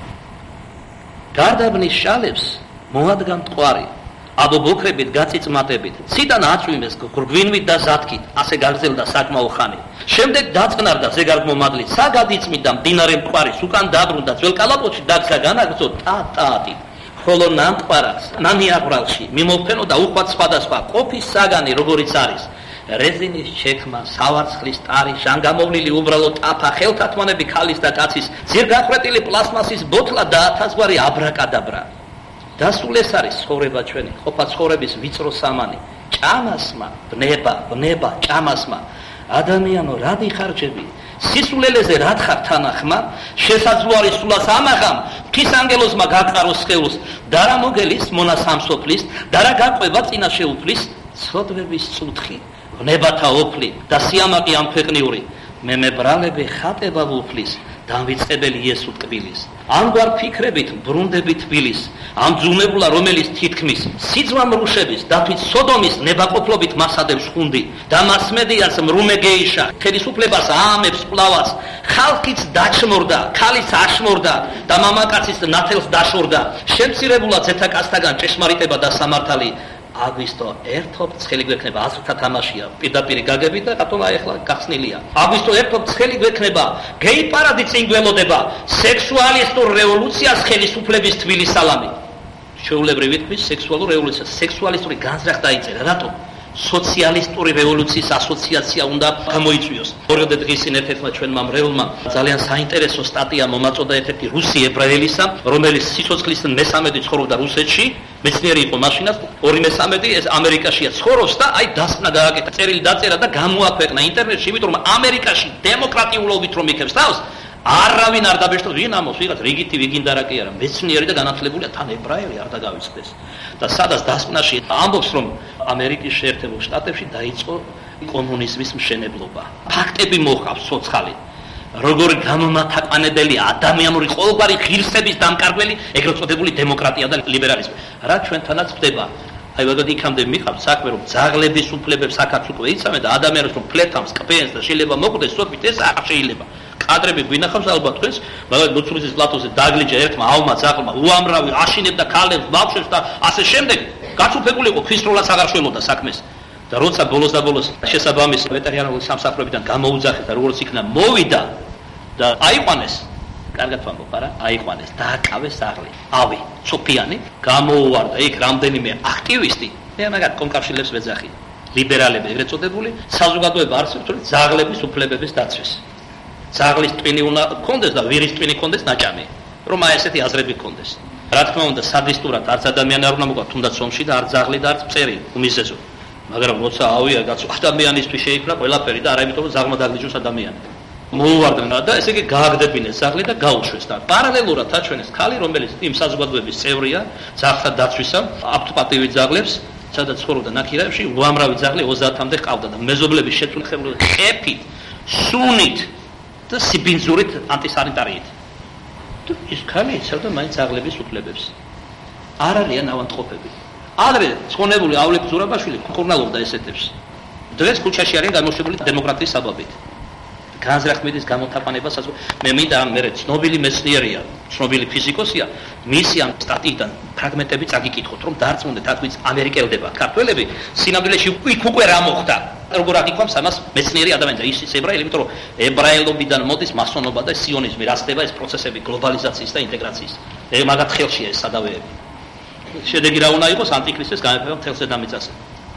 გარდაბნის შალებს მოადგა მტყვარი. აბობოქრებით გაწიწმატებით, ციდან აწვიმეს გრგვინვით და ზათქით, ასე გაგრძელდა საკმაო ხანი. შემდეგ დაწყნარდა ზეგარგმომადლით, საგადიწმიდა მდინარე მტყვარის, უკან დაბრუნდა ძველ კალაპოტში დაგსა განაგრძო ტა-ტაატი. ხოლო ნამტყვარას, ნამიაბრალში, მიმოფენო და უხვად სხვადასხვა ყოფის საგანი, როგორიც არის. რეზინის ჩექმა, სავარცხლის ტარი, ჟანგამოვლილი უბრალო ტაფა, ხელთათმანები ქალის და კაცის, ძირგახვეტილი პლასმასის ბოთლა და ათასგვარი აბრაკადაბრა. დასულ ეს არის ცხოვრება ჩვენი, ყოფა ცხოვრების ვიწრო სამანი. ჭამასმა, ბნება, ბნება, ჭამასმა. ადამიანო, რად იხარჯები? სისულელეზე რად ხარ თანახმა? შესაძლოა სულას ამაღამ, ღვთის ანგელოზმა გაყაროს სხეულს, და რა მოგელის მონა სამსოფლის, და რა გაყვება წინა შეუფლის, ცოდვების წუთხი, ბნებათა ოფლი და სიამაყი ამ ქვეყნიური. მე მებრალები ხატება ვუფლის, დამვიწყებელი იესო ტკბილის. ამგვარ ფიქრებით ბრუნდები თბილის, ამ ძუნებულა რომელიც თითქმის სიძვამ რუშების და თვით სოდომის ნებაყოფლობით მასადებს ხუნდი და მასმედიას მრუმე გეიშა, ხელისუფლებას აამებს პლავას, ხალხიც დაჩმორდა, ქალის აშმორდა და მამაკაცის ნათელს დაშორდა. შემცირებულა ზეთაკაცთაგან ჭეშმარიტება და სამართალი. აგვისტო ერთობ ცხელი გვექნება აზრთა თამაშია პირდაპირ გაგები და რატომ აეხლა გახსნილია. აგვისტო ერთობ ცხელი გვექნება გეი პარადი წინ გველოდება სექსუალისტურ რევოლუციას ხელისუფლების თბილი სალამი. შეულებრივი თქვის სექსუალურ რევოლუციას, სექსუალისტური განზრახ დაიწერა. რატომ? სოციალისტური რევოლუციის ასოციაცია უნდა გამოიწვიოს. ორიოდე დღისინ ერთ-ერთმა ჩვენმა მრევლმა ძალიან საინტერესო სტატია მომაწოდა ერთ-ერთი რუსი ებრაელისა, რომელიც სიცოცხლის მესამედი ცხოვრობდა რუსეთში, მეცნიერი იყო მაშინაც, ორი მესამედი ეს ამერიკაშია ცხოვრობს და აი დასკვნა გააკეთა, წერილი დაწერა და გამოაქვეყნა ინტერნეტში, იმიტომ რომ ამერიკაში დემოკრატიულობით რომ იქებს თავს, არავინ არ დაბეჭდოს, ვინ ამოს, ვიღაც რიგითი ვიგინდარა კი არა, მეცნიერი და განათლებულია, თან ებრაელი არ დაგავიწყდეს. და სადაც დასკვნაში ამბობს, რომ ამერიკის შეერთებულ შტატებში დაიწყო კომუნიზმის მშენებლობა. ფაქტები მოხავს ცოცხალი. როგორი გამომათაყვანებელი ადამიანური ყოველგვარი ღირსების დამკარგველი ეგრეთ წოდებული დემოკრატია და ლიბერალიზმი. რა ჩვენთანაც ხდება? აი ვაგად იქამდე მიყავთ საქმე, რომ ძაღლების უფლებებს აქაც უკვე იცამენ და ადამიანებს რომ ფლეთამს, კპენს და შეიძლება მოკვდეს, სოფით ეს არ შეიძლება. კადრები გვინახავს ალბათ თქვენს, მაგრამ ლუცურიზის პლატოზე დაგლიჯა ერთმა ავმა ძაღლმა, უამრავი აშინებდა ქალებს, ბავშვებს და ასე შემდეგ. გაწუფებული იყო, ქვის როლაც აღარ შველოდა საქმეს. და როცა ბოლოს და ბოლოს შესაბამის ვეტერინარული სამსახურებიდან გამოუძახეს და როგორც იქნა მოვიდა და აიყვანეს, კარგად ვამბობ, არა? აიყვანეს, დააკავეს ძაღლი. ავი, ცოფიანი, გამოუვარდა იქ რამდენიმე აქტივისტი. მე მაგათ კომკავშირლებს ვეძახი. ლიბერალები ეგრეთ წოდებული, საზოგადოება არსებობს, რომ ძაღლების უფლებების დაცვის. ძაღლის ტვინი უნდა კონდეს და ვირის ტვინი კონდეს ნაჭამი, რომ აი ესეთი აზრები კონდეს. რა თქმა უნდა, სადისტურად არც ადამიანი არ უნდა მოყვა, თუნდაც ომში და არც ძაღლი და არც მწერი უმიზეზო. მაგრამ როცა ავია კაცო ადამიანისთვის შეიქმნა ყველაფერი და არა იმიტომ რომ ზაღმა დაგლიჯოს ადამიანი. მოუვარდნენ და ესე იგი გააგდებინეს ძაღლი და გაუშვეს და პარალელურად აჩვენეს ქალი, რომელიც იმ საზოგადოების წევრია, ძაღლთა დაცვისა, აპტუპატივი ძაღლებს, სადაც ცხოვრობდა ნაკირაებში, უამრავი ძაღლი ოცდაათამდე ყავდა და მეზობლების შეწუნხებული ხეფით, სუნით და სიბინძურით ანტისანიტარიით. და ის ქალი იცავდა მაინც ძაღლების უფლებებს. არ არიან ავადმყოფები. ადრე ცხონებული ავლებ ზურაბაშვილი ხურნალობდა ესეთებს. დღეს ქუჩაში არიან გამოშვებული დემოკრატიის საბაბით. განზრახმედის გამოთაყვანება საზოგადო. მე მინდა ამ მერე ცნობილი მეცნიერია, ცნობილი ფიზიკოსია, მისი ამ სტატიიდან ფრაგმენტები წაგიკითხოთ, რომ დარწმუნდეთ, აქ ვინც ამერიკელდება, ქართველები, სინამდვილეში იქ უკვე რა მოხდა. როგორ აღიქვამს ამას მეცნიერი ადამიანი და ისიც ებრაელი, იმიტომ რომ ებრაელობიდან მოდის მასონობა და სიონიზმი, რაც ხდება ეს პროცესები გლობალიზაციის და ინტეგრაციის. მე მაგათ ხელშია ეს სადავეები. შედეგი რა უნდა იყოს ანტიქრისტეს გამეფება მთელს დედამიწაზე.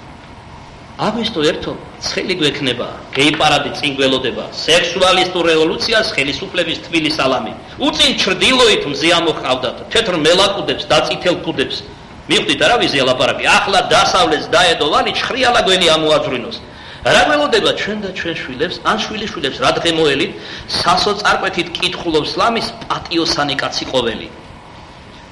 აგვისტო ერთო ცხელი გვექნება, გეი პარადი წინ გველოდება, სექსუალისტურ რევოლუციას ხელისუფლების თბილი სალამი. უწინ ჩრდილოით მზია მოჰყავდათ, თეთრ მელაკუდებს და წითელ კუდებს. მივხვდით რა ვიზია ლაპარაკი, ახლა დასავლეთს დაედოვანი ჩხრიალა გვენი ამოაძვრინოს. რა გველოდება ჩვენ და ჩვენ შვილებს, ან შვილიშვილებს რა დღემოელით, სასოწარკვეთით კითხულობს ლამის პატიოსანი კაცი ყოველი.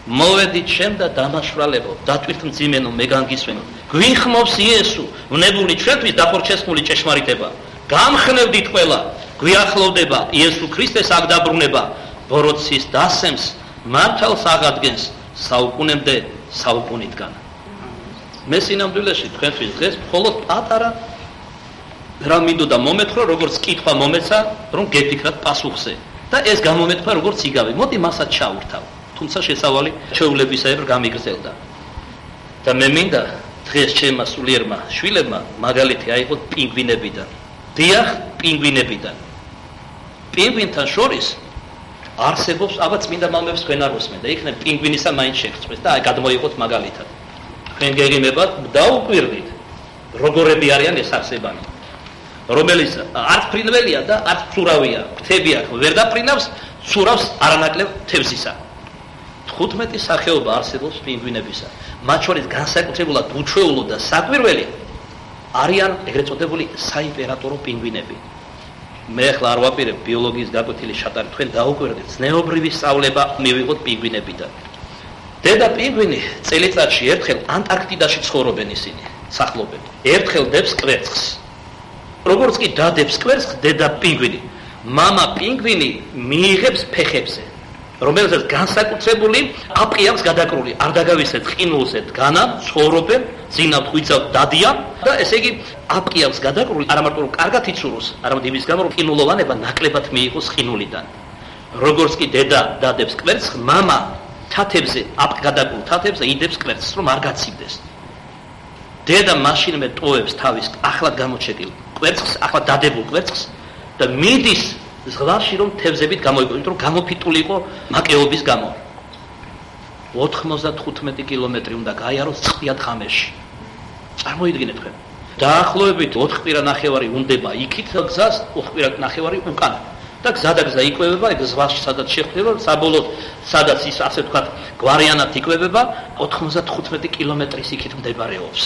მოვედით შენ და დამაშვრალებო, დატვირთ მძიმენო, მე განგისვენო. გვიხმობს იესო, ვნებული ჩვენთვის დახორჩესმული ჭეშმარიტება. გამხნევდით ყველა, გვიახლოვდება იესო ქრისტეს აქ დაბრუნება, ბოროტსის დასემს, მართალს აღადგენს საუკუნემდე საუკუნიდან. მე სინამდვილეში თქვენთვის დღეს მხოლოდ პატარა რა მინდოდა მომეთქრო, როგორც კითხვა მომეცა, რომ გეფიქრათ პასუხზე. და ეს გამომეთქვა როგორც იგავი. მოდი მასაც ჩაურთავ. თუმცა შესავალი ჩვეულებისაებრ გამიგრძელდა. და მე მინდა დღეს ჩემმა სულიერმა შვილებმა მაგალითი აიღოთ პინგვინებიდან. დიახ, პინგვინებიდან. პინგვინთან შორის არსებობს, აბა წმინდა მამებს თქვენ არ უსმენთ და იქნებ პინგვინისა მაინც შეგწყვეს და აი გადმოიღოთ მაგალითად. თქვენ გეგიმებათ დაუკვირდით, როგორები არიან ეს არსებანი. რომელიც არც ფრინველია და არც ცურავია. ფრთები აქვს, ვერ დაფრინავს, ცურავს არანაკლებ თევზისა. თხუთმეტი სახეობა არსებობს პინგვინებისა. მათ შორის განსაკუთრებულად უჩვეულო და საკვირველი არიან ეგრეთ წოდებული საიმპერატორო პინგვინები. მე ახლა არ ვაპირებ ბიოლოგიის გაკვეთილი შეტანილი, თქვენ დაუკვირდით, ზნეობრივი სწავლება მივიღოთ პინგვინებიდან. დედა პინგვინი წელიწადში ერთხელ ანტარქტიდაში ცხოვრობენ ისინი, სახლობენ. ერთხელ დებს კვერცხს. როგორც კი დადებს კვერცხს დედა პინგვინი, მამა პინგვინი მიიღებს ფეხებზე, რომელზეც განსაკუთრებული აპკი აქვს გადაკრული, არ დაგავისეთ ყინულზე დგანა, ცხოვრობენ, ძინავთ, ღვიძავთ, დადიან და ესე იგი აპკი აქვს გადაკრული, არა მარტო რომ კარგად იცუროს, არამედ იმის გამო რომ ყინულოვანება ნაკლებად მიიღოს ყინულიდან. როგორც კი დედა დადებს კვერცხს, მამა თათებზე, აპკ გადაკრულ თათებზე იდებს კვერცხს, რომ არ გაცივდეს. დედა მაშინმე ტოვებს თავის ახლად გამოჩეკილ კვერცხს, ახლად დადებულ კვერცხს და მიდის ზღვაში რომ თევზებით გამოიყო, იმიტომ რომ გამოფიტული იყო მაკეობის გამო. ოთხმოცდათხუთმეტი კილომეტრი უნდა გაიაროს წყიად ღამეში. წარმოიდგინეთ თქვენ. დაახლოებით ოთხკვირა ნახევარი უნდება იქით გზას, ოთხკვირა ნახევარი უკან. და გზადაგზა იკვებება, ეგ ზღვაში სადაც შეხვდება, საბოლოოდ სადაც ის ასე ვთქვათ, გვარიანად იკვებება, ოთხმოცდათხუთმეტი კილომეტრის იქით მდებარეობს.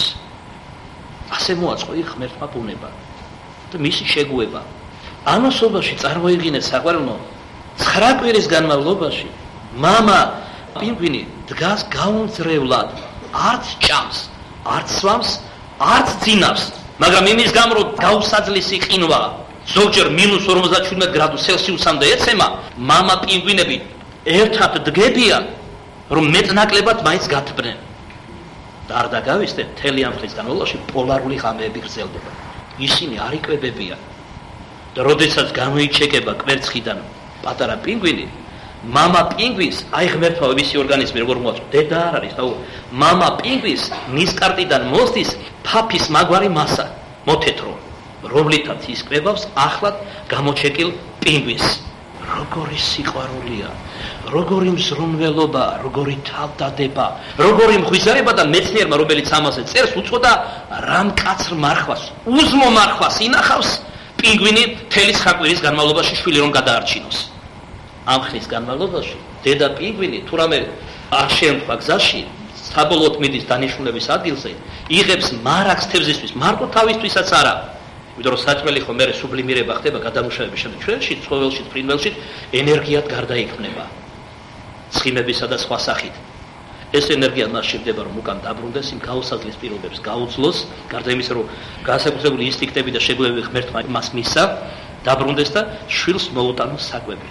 ასე მოაწყო იქ ღმერთმა ბუნება და მისი შეგუება. ამასობაში წარმოიდგინეთ საყვარელო, ცხრა კვირის განმავლობაში მამა პინგვინი დგას გაუმძრევლად, არც ჭამს, არც სვამს, არც ძინავს, მაგრამ იმის გამო რომ გაუსაძლისი ყინვა ზოგჯერ მინუს ორმოცდაშვიდმეტ გრადუს ცელსიუსამდე ეცემა, მამა პინგვინები ერთად დგებიან, რომ მეტნაკლებად მაინც გათბნენ. და არ დაგავისდეთ, მთელი ამ ხნის განმავლობაში პოლარული ღამეები გრძელდება. ისინი არ იკვებებიან. და როდესაც გამოიჩეკება კვერცხიდან პატარა პინგვინი, მამა პინგვინს, აი ღმერთმა მისი ორგანიზმი როგორ მოაწყო, დედა არ არის, და მამა პინგვინს ნისკარტიდან მოსდის ფაფის მაგვარი მასა, მოთეთრო, რომლითაც ის კვებავს ახლად გამოჩეკილ პინგვინს. როგორი სიყვარულია, როგორი მზრუნველობა, როგორი თავდადება, როგორი მღვიზარება და მეცნიერმა, რომელიც ამაზე წერს, უწოდა რამ კაცრ მარხვას, უზმო მარხვას ინახავს პინგვინი მთელი ცხრა კვირის განმავლობაში შვილი რომ გადაარჩინოს. ამ ხნის განმავლობაში დედა პინგვინი თუ რამე არ შეემთხვა გზაში, საბოლოოდ მიდის დანიშნულების ადგილზე, იღებს მარაგს თევზისთვის, მარტო თავისთვისაც არა. იმიტომ რომ საჭმელი ხო მერე სუბლიმირება ხდება გადამუშავების შემდეგ ჩვენში, ცხოველში, ფრინველში ენერგიად გარდაიქმნება. ცხიმებისა და სხვა სახით. ეს ენერგია მას შედება რომ უკან დაბრუნდეს, იმ გაუსაძლის პირობებს გაუძლოს, გარდა იმისა რომ განსაკუთრებული ინსტინქტები და შეგუებები ღმერთმა მას მისცა, დაბრუნდეს და შვილს მოუტანოს საკვები.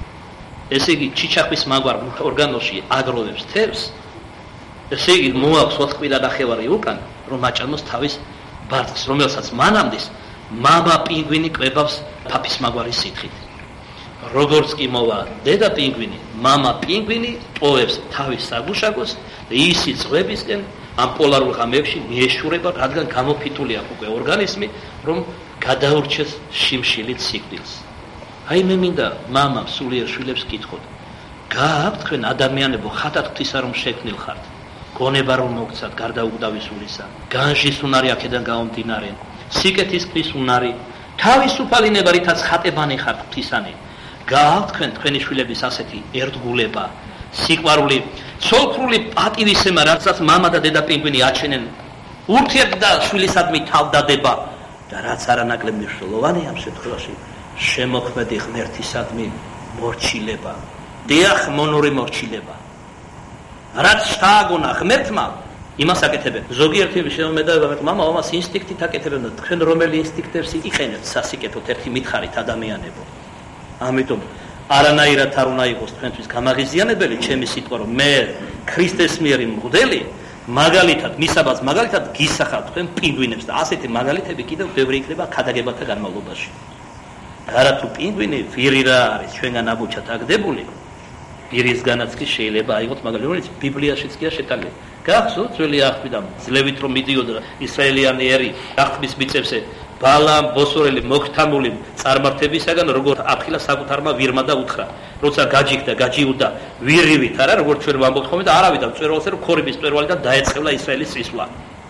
ესე იგი ჩიჩახვის მაგვარ ორგანოში აგროვებს თევზს, ესე იგი მოაქვს ოთხკვირა ნახევარი უკან, რომ აჭამოს თავის ბარწყს, რომელსაც მანამდის მამა პინგვინი კვებავს ფაფის მაგვარის სითხით. როგორც კი მოვა დედა პინგვინი, მამა პინგვინი ტოვებს თავის საგუშაგოს და ისი წვებისკენ ამ პოლარულ ღამეებში მიეშურება, რადგან გამოფიტული აქვს უკვე ორგანიზმი, რომ გადაურჩეს შიმშილით სიკვდილს. აი მე მინდა მამამ სულიერ შვილებს კითხოთ, გააქვთ თქვენ ადამიანებო ხატად ღვთისა რომ შექმნილ ხართ, გონება რომ მოგცათ გარდა უგდავის სულისა, განშის უნარი აქედან გაომდინარე, სიკეთის ქვის უნარი, თავისუფალი ნება რითაც ხატებანი ხართ ღვთისანი. გააქვთ თქვენ თქვენი შვილების ასეთი ერთგულება, სიყვარული, ცოლქრული პატივისცემა, რასაც მამა და დედა პინგვინი აჩენენ, ურთიერთ და შვილისადმი თავდადება და რაც არანაკლებ მნიშვნელოვანია ამ შემთხვევაში, შემოქმედი ღმერთისადმი მორჩილება, დიახ, მონური მორჩილება. რაც შთააგონა ღმერთმა, იმას აკეთებენ. ზოგიერთი შემომედავება მე მამა ამას ინსტინქტით აკეთებენ და თქვენ რომელი ინსტინქტებს იყენებთ სასიკეთოდ ერთი მითხარით ადამიანებო. ამიტომ არანაირად არ უნდა იყოს თქვენთვის გამაღიზიანებელი ჩემი სიტყვა რომ მე ქრისტეს მიერ მღვდელი მაგალითად მისაბას მაგალითად გისახავ თქვენ პინგვინებს და ასეთი მაგალითები კიდევ ბევრი იქნება ქადაგებათა განმავლობაში. არა თუ პინგვინი ვირი რა არის ჩვენგან აბუჩად აგდებული ვირისგანაც კი შეიძლება აიღოთ მაგალითად რომელიც ბიბლიაშიც კი შეტანილი. გახსოვთ ძველი აღთქმიდან ძლევით რომ მიდიოდა ისრაელიანი ერი აღთქმის მიწებზე ბალამ ბოსორელი მოგთამული წარმართებისაგან როგორ აფხილა საკუთარმა ვირმა და უთხრა როცა გაჯიქდა გაჯიუდა ვირივით არა როგორც ჩვენ ვამბობთ ხოლმე და არავითარ მწვერვალზე რომ ხორიბის მწვერვალიდან დაეწყევლა ისრაელის სისვლა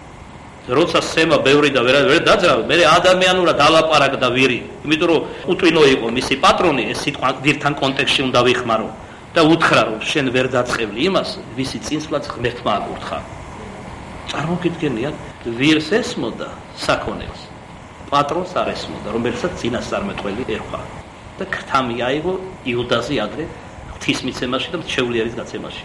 როცა სემა ბევრი და ვერ ვერ დაძრავა მე ადამიანურად ალაპარაკდა ვირი იმიტომ რომ უტვინო იყო მისი პატრონი ეს სიტყვა ვირთან კონტექსტში უნდა ვიხმარო და უთხრა რომ შენ ვერ დაწყევლი იმას ვისი წინსვლაც ღმერთმა აკურთხა წარმოგიდგენიათ ვირს ესმოდა საქონელს პატრონს არ ესმოდა რომელსაც წინასწარმეტყველი ერქვა და ქრთამი აიღო იუდაზე ადრე ღვთისმიცემაში და მრჩევლიერის გაცემაში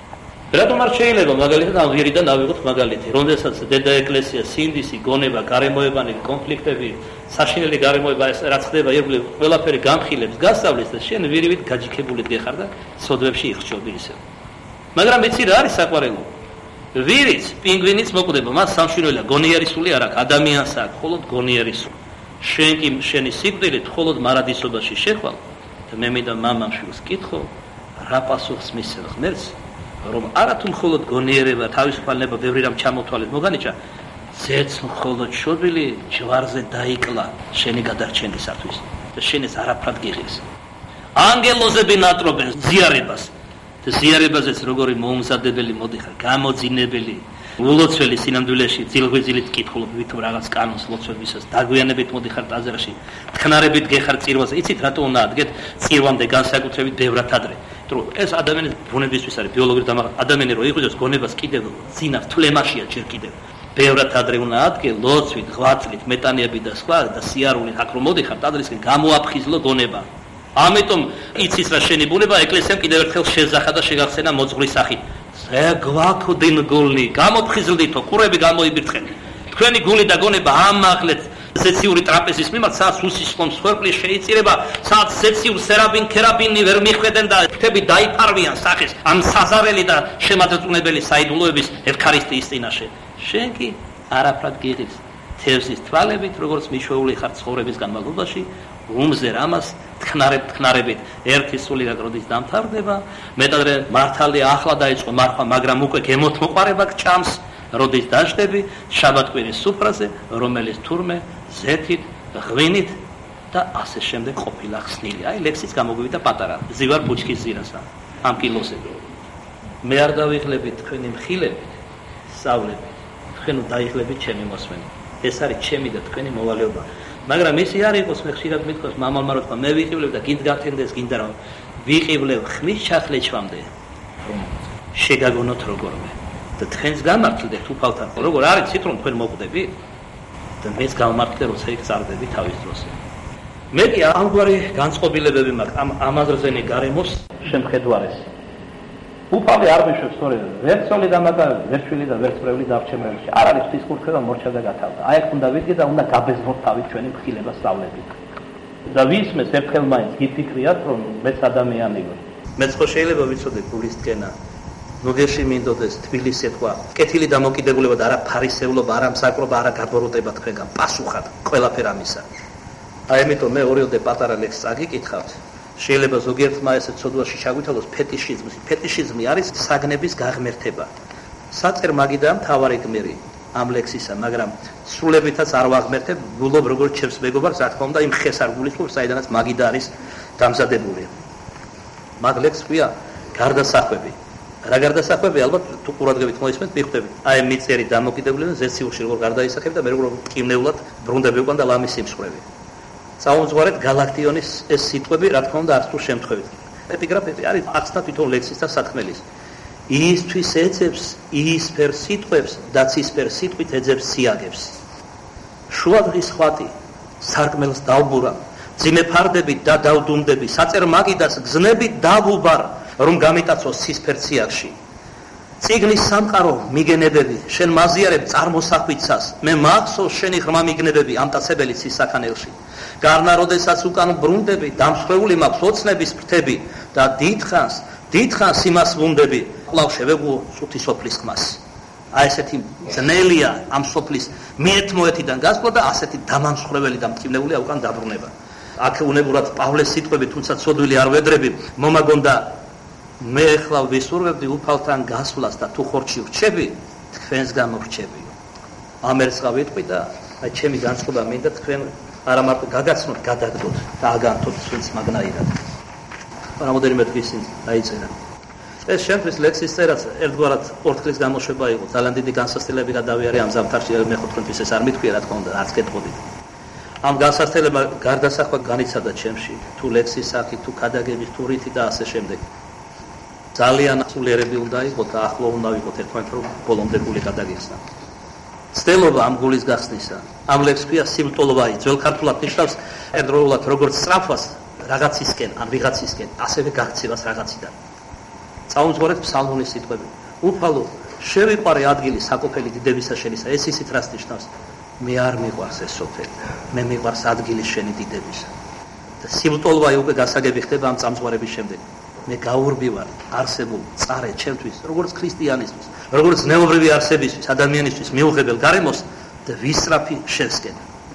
რატომ არ შეიძლება მაგალითად ამ ვირიდან ავიღოთ მაგალითი რომელსაც დედა ეკლესია სინდისი გონება გარემოებანი კონფლიქტები საშინელი გარემოება ეს რაც ხდება ირგვლივ ყველაფერი გამხილებს გასწავლეს და შენ ვირივით გაჯიქებული გეხარ და სოდვებში იხჩობი ისე მაგრამ იცი რა არის საყვარელო ვირიც პინგვინიც მოკვდება მას სამშვიდობია გონიერისული არ აქვს ადამიანს აქვს მხოლოდ გონიერისული შენ კი შენი სიკვდილით მხოლოდ მარადისობაში შეხვალ და მე მინდა მამამშვილს კითხო რა პასუხს მისცემ ღმერთს რომ არათუ მხოლოდ გონიერება თავისუფალება ბევრი რამ ჩამოთვალეთ მოგანიჭა ზეც მხოლოდ შობილი ჯვარზე დაიკლა შენი გადარჩენისათვის და შენ ეს არაფრად გიღებს ანგელოზები ნატრობენ ზიარებას და ზიარებაზეც როგორი მოუმზადებელი მოდიხარ გამოძინებელი ულოცველი სინამდვილეში ძილღვიძლით კითხულობ ვითომ რაღაც კანონს ლოცვებისას დაგვიანებით მოდიხარ ტაძარში თქნარებით გეხარ წირვაზე იცით რატო უნდა ადგეთ წირვამდე განსაკუთრებით ბევრად ადრე რომ ეს ადამიანის ბუნებისთვის არის ბიოლოგიური დამახ ადამიანი რო იყვიოს გონებას კიდევ ძინავს თვლემაშია ჯერ კიდევ ბევრად ადრე უნდა ადგე ლოცვით ღვაწლით მეტანიებით და სხვა და სიარულით აქ რომ მოდიხარ ტაძრისკენ გამოაფხიზლო გონება ამიტომ იცის რა შენი ბუნება ეკლესიამ კიდევ ერთხელ შეზახა და შეგახსენა მოძღვრის სახით ზე გვაქოდინ გულნი გამოფხიზლდითო ყურები გამოიბირთხენ თქვენი გული და გონება ამაღლეთ ზეციური ტრაპეზის მიმართ სადაც უსისხლო მსხვერპლი შეიწირება სადაც ზეციურ სერაბინ ქერაბინი ვერ მიხვედენ და ფრთები დაიფარვიან სახეს ამ საზარელი და შემაძწუნებელი საიდუმლოების ევქარისტიის წინაშე შენ კი არაფრად გიღებს თევზის თვალებით როგორც მიშვეული ხარ ცხოვრების განმავლობაში უმზე რამას თქნარებ თქნარებით ერთი სული რაკროდის დამთავრდება მეტადრე მართალია ახლა დაიწყო მარხვა მაგრამ უკვე გემოთ მოყარება გჭამს როდის დაждები შაბათკვირის სუფრაზე რომელიც თურმე ზეთით ღვინით და ასე შემდეგ ყოფილა ხსნილი აი ლექსიც გამოგვივიდა პატარა ზივარ ბუჩქის ზირასა ამ კილოზე მე არ დავიღლები თქვენი მხილებით სწავლებით თქვენ დაიღლებით ჩემი მოსმენი ეს არის ჩემი და თქვენი მოვალეობა მაგრამ ისი არ იყოს მე ხშირად მithქვას მამალმა რო თქვა მე ვიყივლებ და გინდ გათენდეს გინდა რომ ვიყივლებ ხმის ჩახლეჩვამდე რომ შეგაგონოთ როგორმე და თქვენს გამართლდეთ უფალთან როგორ არის ცით რომ თქვენ მოკვდები და მეც გავმართლე როცა იქ წარდები თავის დროს მე კი ამგვარი განწყობილებები მაქვს ამ ამაზრზენი გარემოს შემხედვარეს უფალი არ მიშვებს სწორედ ვერცოლი და მაგარი ვერშვილი და ვერცბრეული დარჩენილში არ არის ღვთის კურთხევა მორჩა და გათავდა აი აქ უნდა ვიდგე და უნდა გაბეზნოთ თავით ჩვენი მხილება სწავლებით და ვისმეს ერთხელ მაინც გიფიქრიათ რომ მეც ადამიანი ვარ მეც ხო შეიძლება ვიცოდე გულის დგენა ნუგეში მინდოდეს თბილისი თქვა კეთილი დამოკიდებულება და არა ფარისეულობა არა მსაკრობა არა გაბოროტება თქვენგან პასუხად ყველაფერ ამისა აი ამიტომ მე ორიოდე პატარა ლექს წაგიკითხავთ შეიძლება ზოგიერთმა ესე ცოდვაში ჩაგვითვალოს ფეტიშიზმი. ფეტიშიზმი არის საგნების გაღმერთება. საწერ მაგიდა მთავარი გმირი ამ ლექსისა, მაგრამ სრულებითაც არ ვაღმერთებ, გულობ როგორც ჩემს მეგობარს, რა თქმა უნდა, იმ ხეს არ გულისხმობს, საიდანაც მაგიდა არის დამზადებული. მაგ ლექსს ქვია გარდასახვები. რა გარდასახვები? ალბათ თუ ყურადღებით მოისმენთ, მიხვდებით. აი მიწერი დამოკიდებული ზეციურში როგორ გარდაისახებ და მე როგორ მკიმნეულად ბრუნდები უკან და ლამის სიმსხვრევი. წაუმძღვარეთ გალაქტიონის ეს სიტყვები, რა თქმა უნდა, არც თუ შემთხვევით. ეპიგრაფები არის ახსნა თვითონ ლექსის და სათქმელის. ისთვის ეძებს იისფერ სიტყვებს და ცისფერ სიტყვით ეძებს სიაგებს. შუადღის ხვატი სარკმელს დავბურა, ძიმე ფარდებით და დავდუმდები, საწერ მაგიდას გზნებით დავუბარ, რომ გამიტაცოს ცისფერ სიაგში. წიგნის სამყარო მიგენებები, შენ მაზიარებ წარმოსახვიცას, მე მახსოვს შენი ღრმა მიგნებები ამტაცებელი ცის საქანელში. გარნა როდესაც უკან ბრუნდები, დამსხვრეული მაქვს ოცნების ფრთები და დიდხანს, დიდხანს იმას ვუნდები, კვლავ შევეგუო სუთი სოფლის ხმას. აი ესეთი ძნელია ამ სოფლის მიერთმოეთიდან გასვლა და ასეთი დამამსხვრეველი და მტკივნეულია უკან დაბრუნება. აქ უნებურად პავლეს სიტყვები, თუმცა ცოდვილი არ ვედრები, მომაგონდა მე ახლა ვისურვებდი უფალთან გასვლას და თუ ხორჩი ვრჩები, თქვენს გამო ვრჩებიო. ამ ერთხელ ვიტყვი და აი ჩემი განწყობა მინდა თქვენ არა მარტო გაგაცნოთ, გადაგდოთ და აგანთოთ თქვენს მაგნაირად. რამოდენიმე დღის წინ დაიწერა. ეს შემთხვევის ლექსის წერაც ერთგვარად ორთქლის გამოშვება იყო. ძალიან დიდი განსასწრებელი გადავიარე ამ ზამთარში, მე ხო თქვენთვის ეს არ მithქვია, რა თქმა უნდა, არც გეტყოდით. ამ განსასწრებმა გარდასახვა განიცადა ჩემში, თუ ლექსის სახით, თუ ქადაგების, თუ რითი და ასე შემდეგ. ძალიან სულიერები უნდა იყოთ და ახლო უნდა ვიყოთ ერთმანეთთან, რომ ბოლომდე გული გადაგიხსნა. ცდელობა ამ გულის გახსნისა, ამ ლექსს ქვია სიმტოლოვაი, ძველ ქართულად ნიშნავს ერთდროულად როგორც სწრაფვას რაღაცისკენ, ან ვიღაცისკენ, ასევე გაქცევას რაღაციდან. წაუმძღვრეთ ფსალმონის სიტყვები. უფალო, შევიყვარე ადგილი საკოფელი დიდებისა შენისა, ეს ისიც რას ნიშნავს? მე არ მიყვარს ეს სოფელი, მე მიყვარს ადგილი შენი დიდებისა. და სიმტოლოვაი უკვე გასაგები ხდება ამ წამძღვრების შემდეგ. მე გაურბი ვარ არსებულ წარე ჩემთვის, როგორც ქრისტიანისთვის, როგორც ზნეობრივი არსებისთვის, ადამიანისთვის მიუღებელ გარემოს და ვისწრაფი შევსკენ.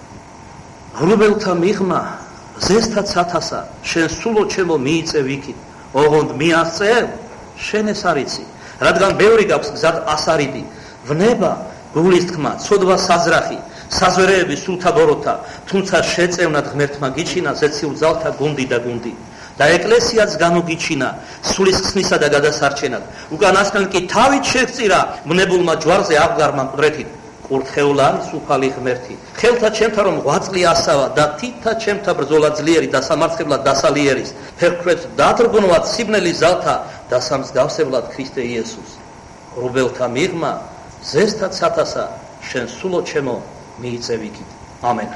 ღრუბელთა მიღმა, ზესთაც ათასა, შენ სულო ჩემო მიიწევ იქით, ოღონდ მიაღწევ, შენ ეს არიცი, რადგან ბევრი გაქვს გზად ასარიდი, ვნება, გულის თქმა, ცოდვა საზრახი, საზვერეები სულთა ბოროთა, თუმცა შეწევნად ღმერთმა გიჩინა ზეციურ ძალთა გუნდი და გუნდი. და ეკლესიაც გამოგიჩინა სულის ხსნისა და გადასარჩენად. უკანასკნელ კი თავით შევწირა მნებულმა ჯვარზე აღგარმა მკვდრეთით. კურთხეულანის უფალი ღმერთი. ხელთა ჩემთა რომ ღვაწლი ასავა და თითთა ჩემთა ბრძოლა ძლიერი და სამარცხებლად დასალიერის. ფერქვეთ დადრბნულად სიბნელის ზალთა და სამსგავსებლად ქრისტე იესოს. ღრუბელთა მიღმა, ზესთაც ათასა, შენ სულო ჩემო მიიწევ იქით. ამენ.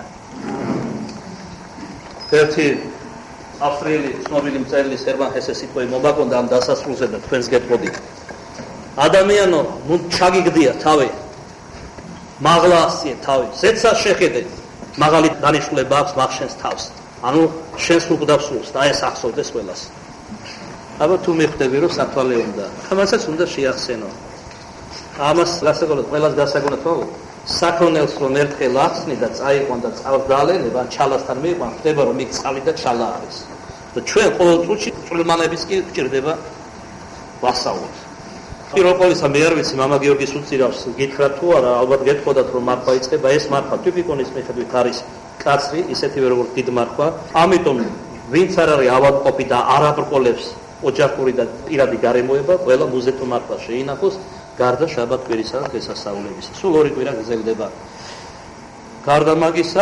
ერთი ავსტრიელი ცნობილი მწერალი ჰერმან ჰესეს სიტყვები მომაგონდა ამ დასასრულზე და თქვენს გეტყოდით. ადამიანო, ნუ ჩაგიგდია თავი. მაღლა ასწიე თავი. ზეცა შეხედე. მაღალი დანიშნულება აქვს მახშენს თავს. ანუ შენს უყდავსულს და ეს ახსოვდეს ყველას. აბა თუ მიხვდები რომ სათვალე უნდა, ამასაც უნდა შეახსენო. ამას გასაგონად ყველას გასაგონად ხო? საქონელს რომ ერთხელ ახსნი და წაიყვან და წყალს დაალენება, ჩალასთან მიიყვან, ხდება რომ იქ წყალი და ჩალა არის. და ჩვენ ყოველ წუთში წვრილმანების კი გჭირდება ვასწავლოთ. პირველ ყოვლისა მე არ ვიცი, მამა გიორგის უწირავს, გითხრათ თუ არა, ალბათ გეტყოდათ რომ მარხვა იწყება, ეს მარხვა ტიპიკონის მიხედვით არის კაცრი, ისეთივე როგორც დიდ მარხვა. ამიტომ ვინც არ არის ავადმყოფი და არ აბრკოლებს ოჯახური და პირადი გარემოება, ყველა მუზეთო მარხვა შეინახოს. გარდა შაბათ-კვირისა და დღესასწაულებისა. სულ ორი კვირა გრძელდება. გარდა მაგისა,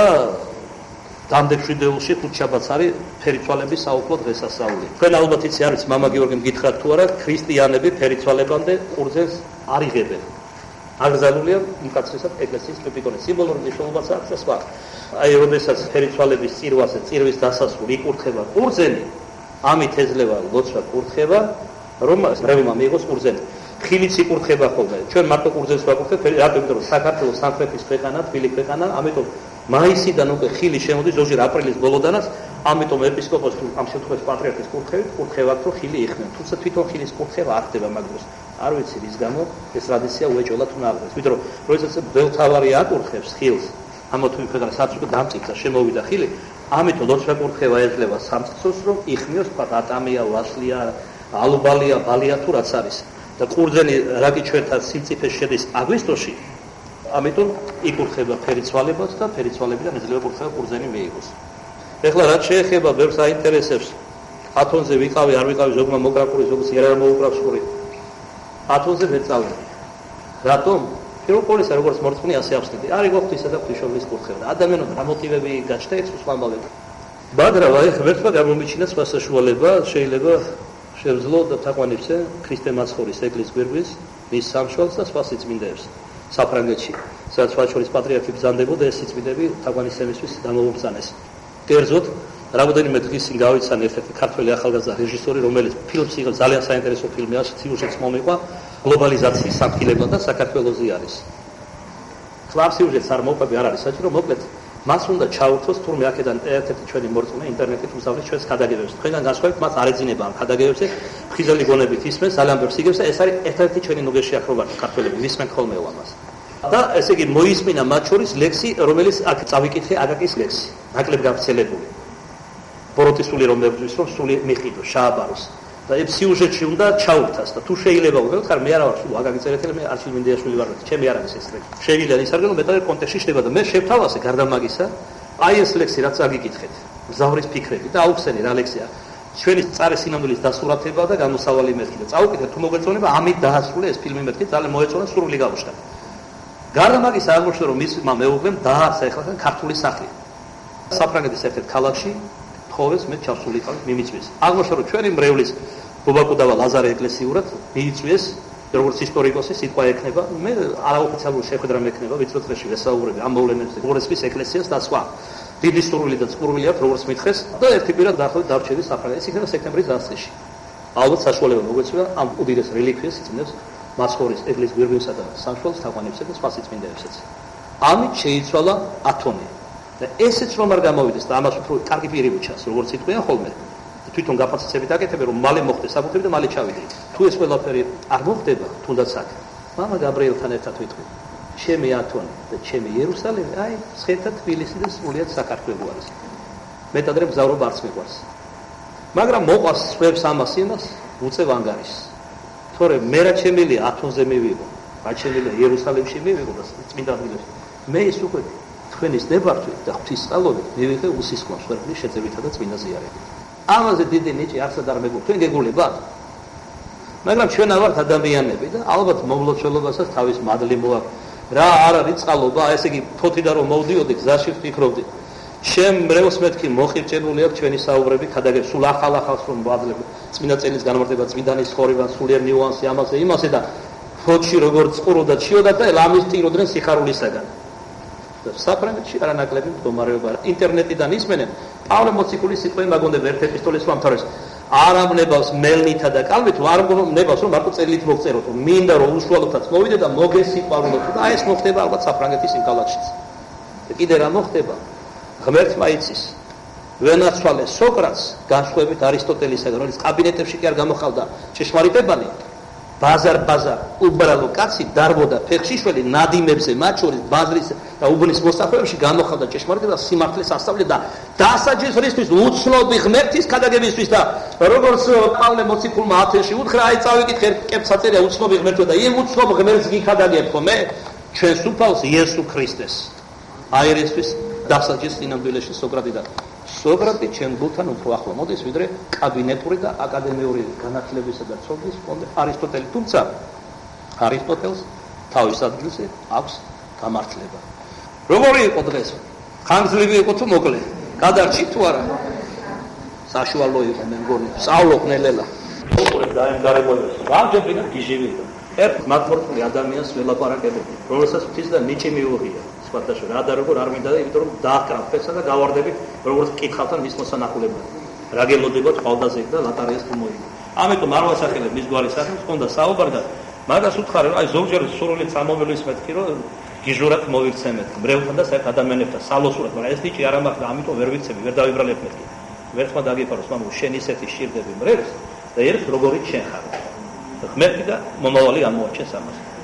დამდეშვიდეულში ხუთშაბათს არის ფერიცვალების საუფლო დღესასწაული. თქვენ ალბათ იცი არის, მამა გიორგიმ გითხრათ თუ არა, ქრისტიანები ფერიცვალებამდე ყურძენს არ იღებენ. აკრძალულია მკაცრესად ეკლესიის ტიპიკონის სიმბოლური მნიშვნელობაც აქვს და სხვა. აი, როდესაც ფერიცვალების წირვაზე, წირვის დასასრულ იკურთხება ყურძენი, ამით ეძლევა ლოცვა კურთხება, რომ მრევლმა მიიღოს ყურძენი. ხილიც იკურთხება ხოლმე. ჩვენ მარტო ყურძენს ვაკურთხებთ, რატომ? იმიტომ რომ საქართველოს სამხრეთის ქვეყანა, თბილი ქვეყანა, ამიტომ მაისიდან უკვე ხილი შემოდის ზოგჯერ აპრილის ბოლოდანაც, ამიტომ ეპისკოპოსი ამ შემთხვევაში პატრიარქის კურთხევით კურთხევათ რომ ხილი იხმენ. თუმცა თვითონ ხილის კურთხევა არ ხდება მაგ დროს. არ ვიცი რის გამო ეს ტრადიცია უეჭველად უნდა აღდგეს. იმიტომ რომ როდესაც ბელთავარი აკურთხებს ხილს, ამოთ თუ ქვეყანა საწყო დამწიფდა შემოვიდა ხილი, ამიტომ ლოცვა კურთხევა ეძლევა სამწყსოს რომ იხმიოს თქვა ატამია, ვასლია, ალუბალია, ბალია თუ რაც არის. და ყურძენი რაკი ჩვენთან სიმწიფეს შედის აგვისტოში, ამიტომ იკურთხება ფერიცვალებად და ფერიცვალებიდან ეძლევა კურთხევა ყურძენი მიიღოს. ეხლა რაც შეეხება ბევრს აინტერესებს, ათონზე ვიყავი, არ ვიყავი, ზოგმა მოკრაკური, ზოგს არ მოუკრავს ხური. ათონზე ვეწავი. რატომ? პირველ ყოვლისა როგორც მორწმუნე ასე ავსტიდი. არის გოხთისა და ღვთისმშობლის კურთხევა. ადამიანო რა მოტივები გაჩნდა ეს უსვამბავები. მაგრამ აი ღმერთმა გამომიჩინა სხვა საშუალება, შეიძლება შევძლო და თაყვანიფცე ქრისტე მაცხოვრის ეკლესიის გვერდის მის სამშობლოს და სხვა სიწმინდეებს საფრანგეთში, სადაც ვაჩორის პატრიარქი ბრძანდებოდა ეს სიწმინდეები თაყვანისცემისთვის დამოუმბრძანეს. კერძოდ, რამოდენიმე დღის წინ გავიცან ერთ-ერთი ქართველი ახალგაზრდა რეჟისორი, რომელიც ფილმს იღებს, ძალიან საინტერესო ფილმია, სიუჟეტს მომიყვა, გლობალიზაციის საფრთხილება და საქართველოზე არის. კლავ სიუჟეტს არ მოყვები არ არის საჭირო, მოკლედ მას უნდა ჩაურთოს თურმე აქედან ერთ-ერთი ჩვენი მორწმუნე ინტერნეტით უსწავლის ჩვენს ქადაგებებს. თქვენგან განსხვავებით მას არ ეძინება ამ ქადაგებებზე, ხიზელი გონებით ისმენს, ძალიან ბევრს იგებს და ეს არის ერთ-ერთი ჩვენი ნუგეში ახლობარი ქართველები, მისმენ ხოლმე ამას. და ესე იგი მოისმინა მათ შორის ლექსი, რომელიც აქ წავიკითხე აკაკის ლექსი, ნაკლებ გავრცელებული. ბოროტისული რომლებიც რომ სული მიყიდო შააბაროს. და ეს სიუჟეტში უნდა ჩაურთას და თუ შეიძლება უბრალოდ მე არა ვარ სულ აკაკი წერეთელი, მე არჩილ მინდიაშვილი ვარ, ჩემი არ არის ეს ლექსი. შეიძლება ისარგებლო მეტად კონტექსტში ხდება და მე შევთავაზე გარდა მაგისა, აი ეს ლექსი რაც აგიკითხეთ, მგზავრის ფიქრები და აუხსენი რა ლექსია. ჩვენი წარე სინამდვილის დასურათება და გამოსავალი მეთქი და წაუკითხეთ თუ მოგეწონება ამით დაასრულე ეს ფილმი მეთქი, ძალიან მოეწონა სურვილი გავუშთა. გარდა მაგისა აღმოჩნდა რომ მისმა მეუღლემ დააარსა ეხლა ქართული სახლი. საფრანგეთის ერთ-ერთ ქალაქში თხოვეს მე ჩავსული ყავით მიმიწვეს. აღმოჩნდა რომ ჩვენი მრევლის ბობაკუდავა ლაზარე ეკლესიურად მიიწვიეს როგორც ისტორიკოსი სიტყვა ექნება, მე არაოფიციალური შეხვედრა მექნება ვიწრო წრეში ვესაუბრები ამ მოვლენებზე, როგორცის ეკლესიას და სხვა. დიდი სურვილი და წყურვილი აქვს როგორც მითხეს და ერთი კვირა დაახლოებით დარჩები საფრანგეთში, ეს იქნება სექტემბრის დასაწყისში. ალბათ საშუალება მოგვეცია ამ უდიდეს რელიკვიას იწმინდებს მასხორის ეგლის გვირგვინსა და სამშველს თაყვანებსა და სხვა სიწმინდებებსაც. ამით შეიცვალა ათონი. და ესეც რომ არ გამოვიდეს და ამას უფრო კარგი პირი უჩას, როგორც იტყვიან ხოლმე. თვითონ გაფაციცებით აკეთებ რომ მალე მოხდეს საფუძველი და მალე ჩავიდე. თუ ეს ყველაფერი არ მოხდება, თუნდაც აქ. მამა გაბრიელთან ერთად ვიტყვი. ჩემი ათონი და ჩემი იერუსალიმი, აი, შეერთად თბილისი და სრულიად საქართველო არის. მეტადრე მგზავრობა არც მიყვარს. მაგრამ მოყვარს სხვებს ამას იმას, უწევ ანგარიშს. თორე მე რა ჩემილია ათონზე მივიღო, რა ჩემილია იერუსალიმში მივიღო და წმინდა ადგილებში. მე ის უკვე თქვენის ნებართვით და ღვთისწყალობით მივიღე უსისხლოს ვერგლის შეძებითა და წმინდა ზიარებით. ამაზე დიდი ნიჭი არცად არ მეგობრ, თქვენ გეგულებათ. მაგრამ ჩვენ ავართ ადამიანები და ალბათ მომლოცველობასაც თავის მადლი მოაქვს. რა არ არის წყალობა, ესე იგი თოთიდან რომ მოვდიოდი, გზაში ვფიქრობდი. ჩემ მრევლს მეთქი მოხირჭებული აქვს ჩვენი საუბრები, ქადაგებს სულ ახალ-ახალს რომ ვადლებ. წმინდა წელის განმარტება, წმინდანის ცხოვრება, სულიერ ნიუანსი ამაზე, იმასე და ფოთში როგორ წყუროდა, ჩიოდა და ლამის ტიროდნენ სიხარულისაგან. საფრანგეთში არანაკლები მდგომარეობა. ინტერნეტიდან ისმენენ პავლე მოციქულის სიტყვები მაგონდება ერთ ეპისტოლეს ვამთავრებს. არ ამნებავს მელნითა და კალმით, არ ამნებავს რომ მარტო წერილით მოგწეროთ, მინდა რომ უშუალოთაც მოვიდე და მოგესიყვარულოთ. და ეს მოხდება ალბათ საფრანგეთის იმ ქალაქშიც. და კიდე რა მოხდება? ღმერთმა იცის. ვენაცვალეს სოკრატს განსხვავებით არისტოტელისაგან, რომელიც კაბინეტებში კი არ გამოხავდა ჭეშმარიტებანი. ბაზარ-ბაზარ უბრალო კაცი დარბოდა ფეხშიშველი ნადიმებზე, მათ შორის ბაზრის და უბნის მოსახლეებში გამოხავდა ჭეშმარიტება, სიმართლეს ასწავლიდა და დასაჯისრისთვის უცნობი ღმერთის ქადაგებისთვის და როგორც პავლე მოციქულმა ათენში უთხრა, აი წავიკითხე კეფსაწერია უცნობი ღმერთო და იმ უცნობ ღმერთს გიქადაგებ ხო მე? ჩვენს უფალს იესო ქრისტეს. აი ერისთვის დასაჯის სინამდვილეში სოკრატი და სოკრატი ჩვენ გულთან უფრო ახლო მოდის, ვიდრე კაბინეტური და აკადემიური განათლებისა და ცოდნის ფონდე არისტოტელი. თუმცა არისტოტელს თავის ადგილზე აქვს გამართლება. როგორი იყო დღეს? ხანგრძლივი იყო თუ მოკლე? გადარჩი თუ არა? საშუალო იყო მე მგონი. სწავლობ ნელელა. უყურებ და ამ გარემოებას. გამჯობინა გიჟივი. ერთ მართლმორწმუნე ადამიანს ველაპარაკებოდი, რომელსაც ღვთის და ნიჭი მიუღია. სხვათაშო რა და როგორ არ მინდა და იმიტომ რომ დააკრავ ფესა და გავარდები როგორც მკითხავთან მის მოსანახულებად. რა გელოდებოდ ყალდაზე და ლატარიას თუ მოიგო. ამიტომ არ ვასახელებ მის გვარის სახელს, ხონდა საუბარ და მაგას უთხარი რომ აი ზოგჯერ სურვილი წამოველვის მეთქი რომ გიჟურად მოვიქცემეთ მრევლთან და საერთოდ ადამიანებთან სალოსურად, მაგრამ ეს ნიჭი არ ამახდა, ამიტომ ვერ ვიცები, ვერ დავიბრალებ მეთქი. ვერცმა დაგიფაროს მამო შენ ისეთი შირდები მრევლს და ერთ როგორი შენ ხარ. ღმერთი და მომავალი ამოაჩენს ამას.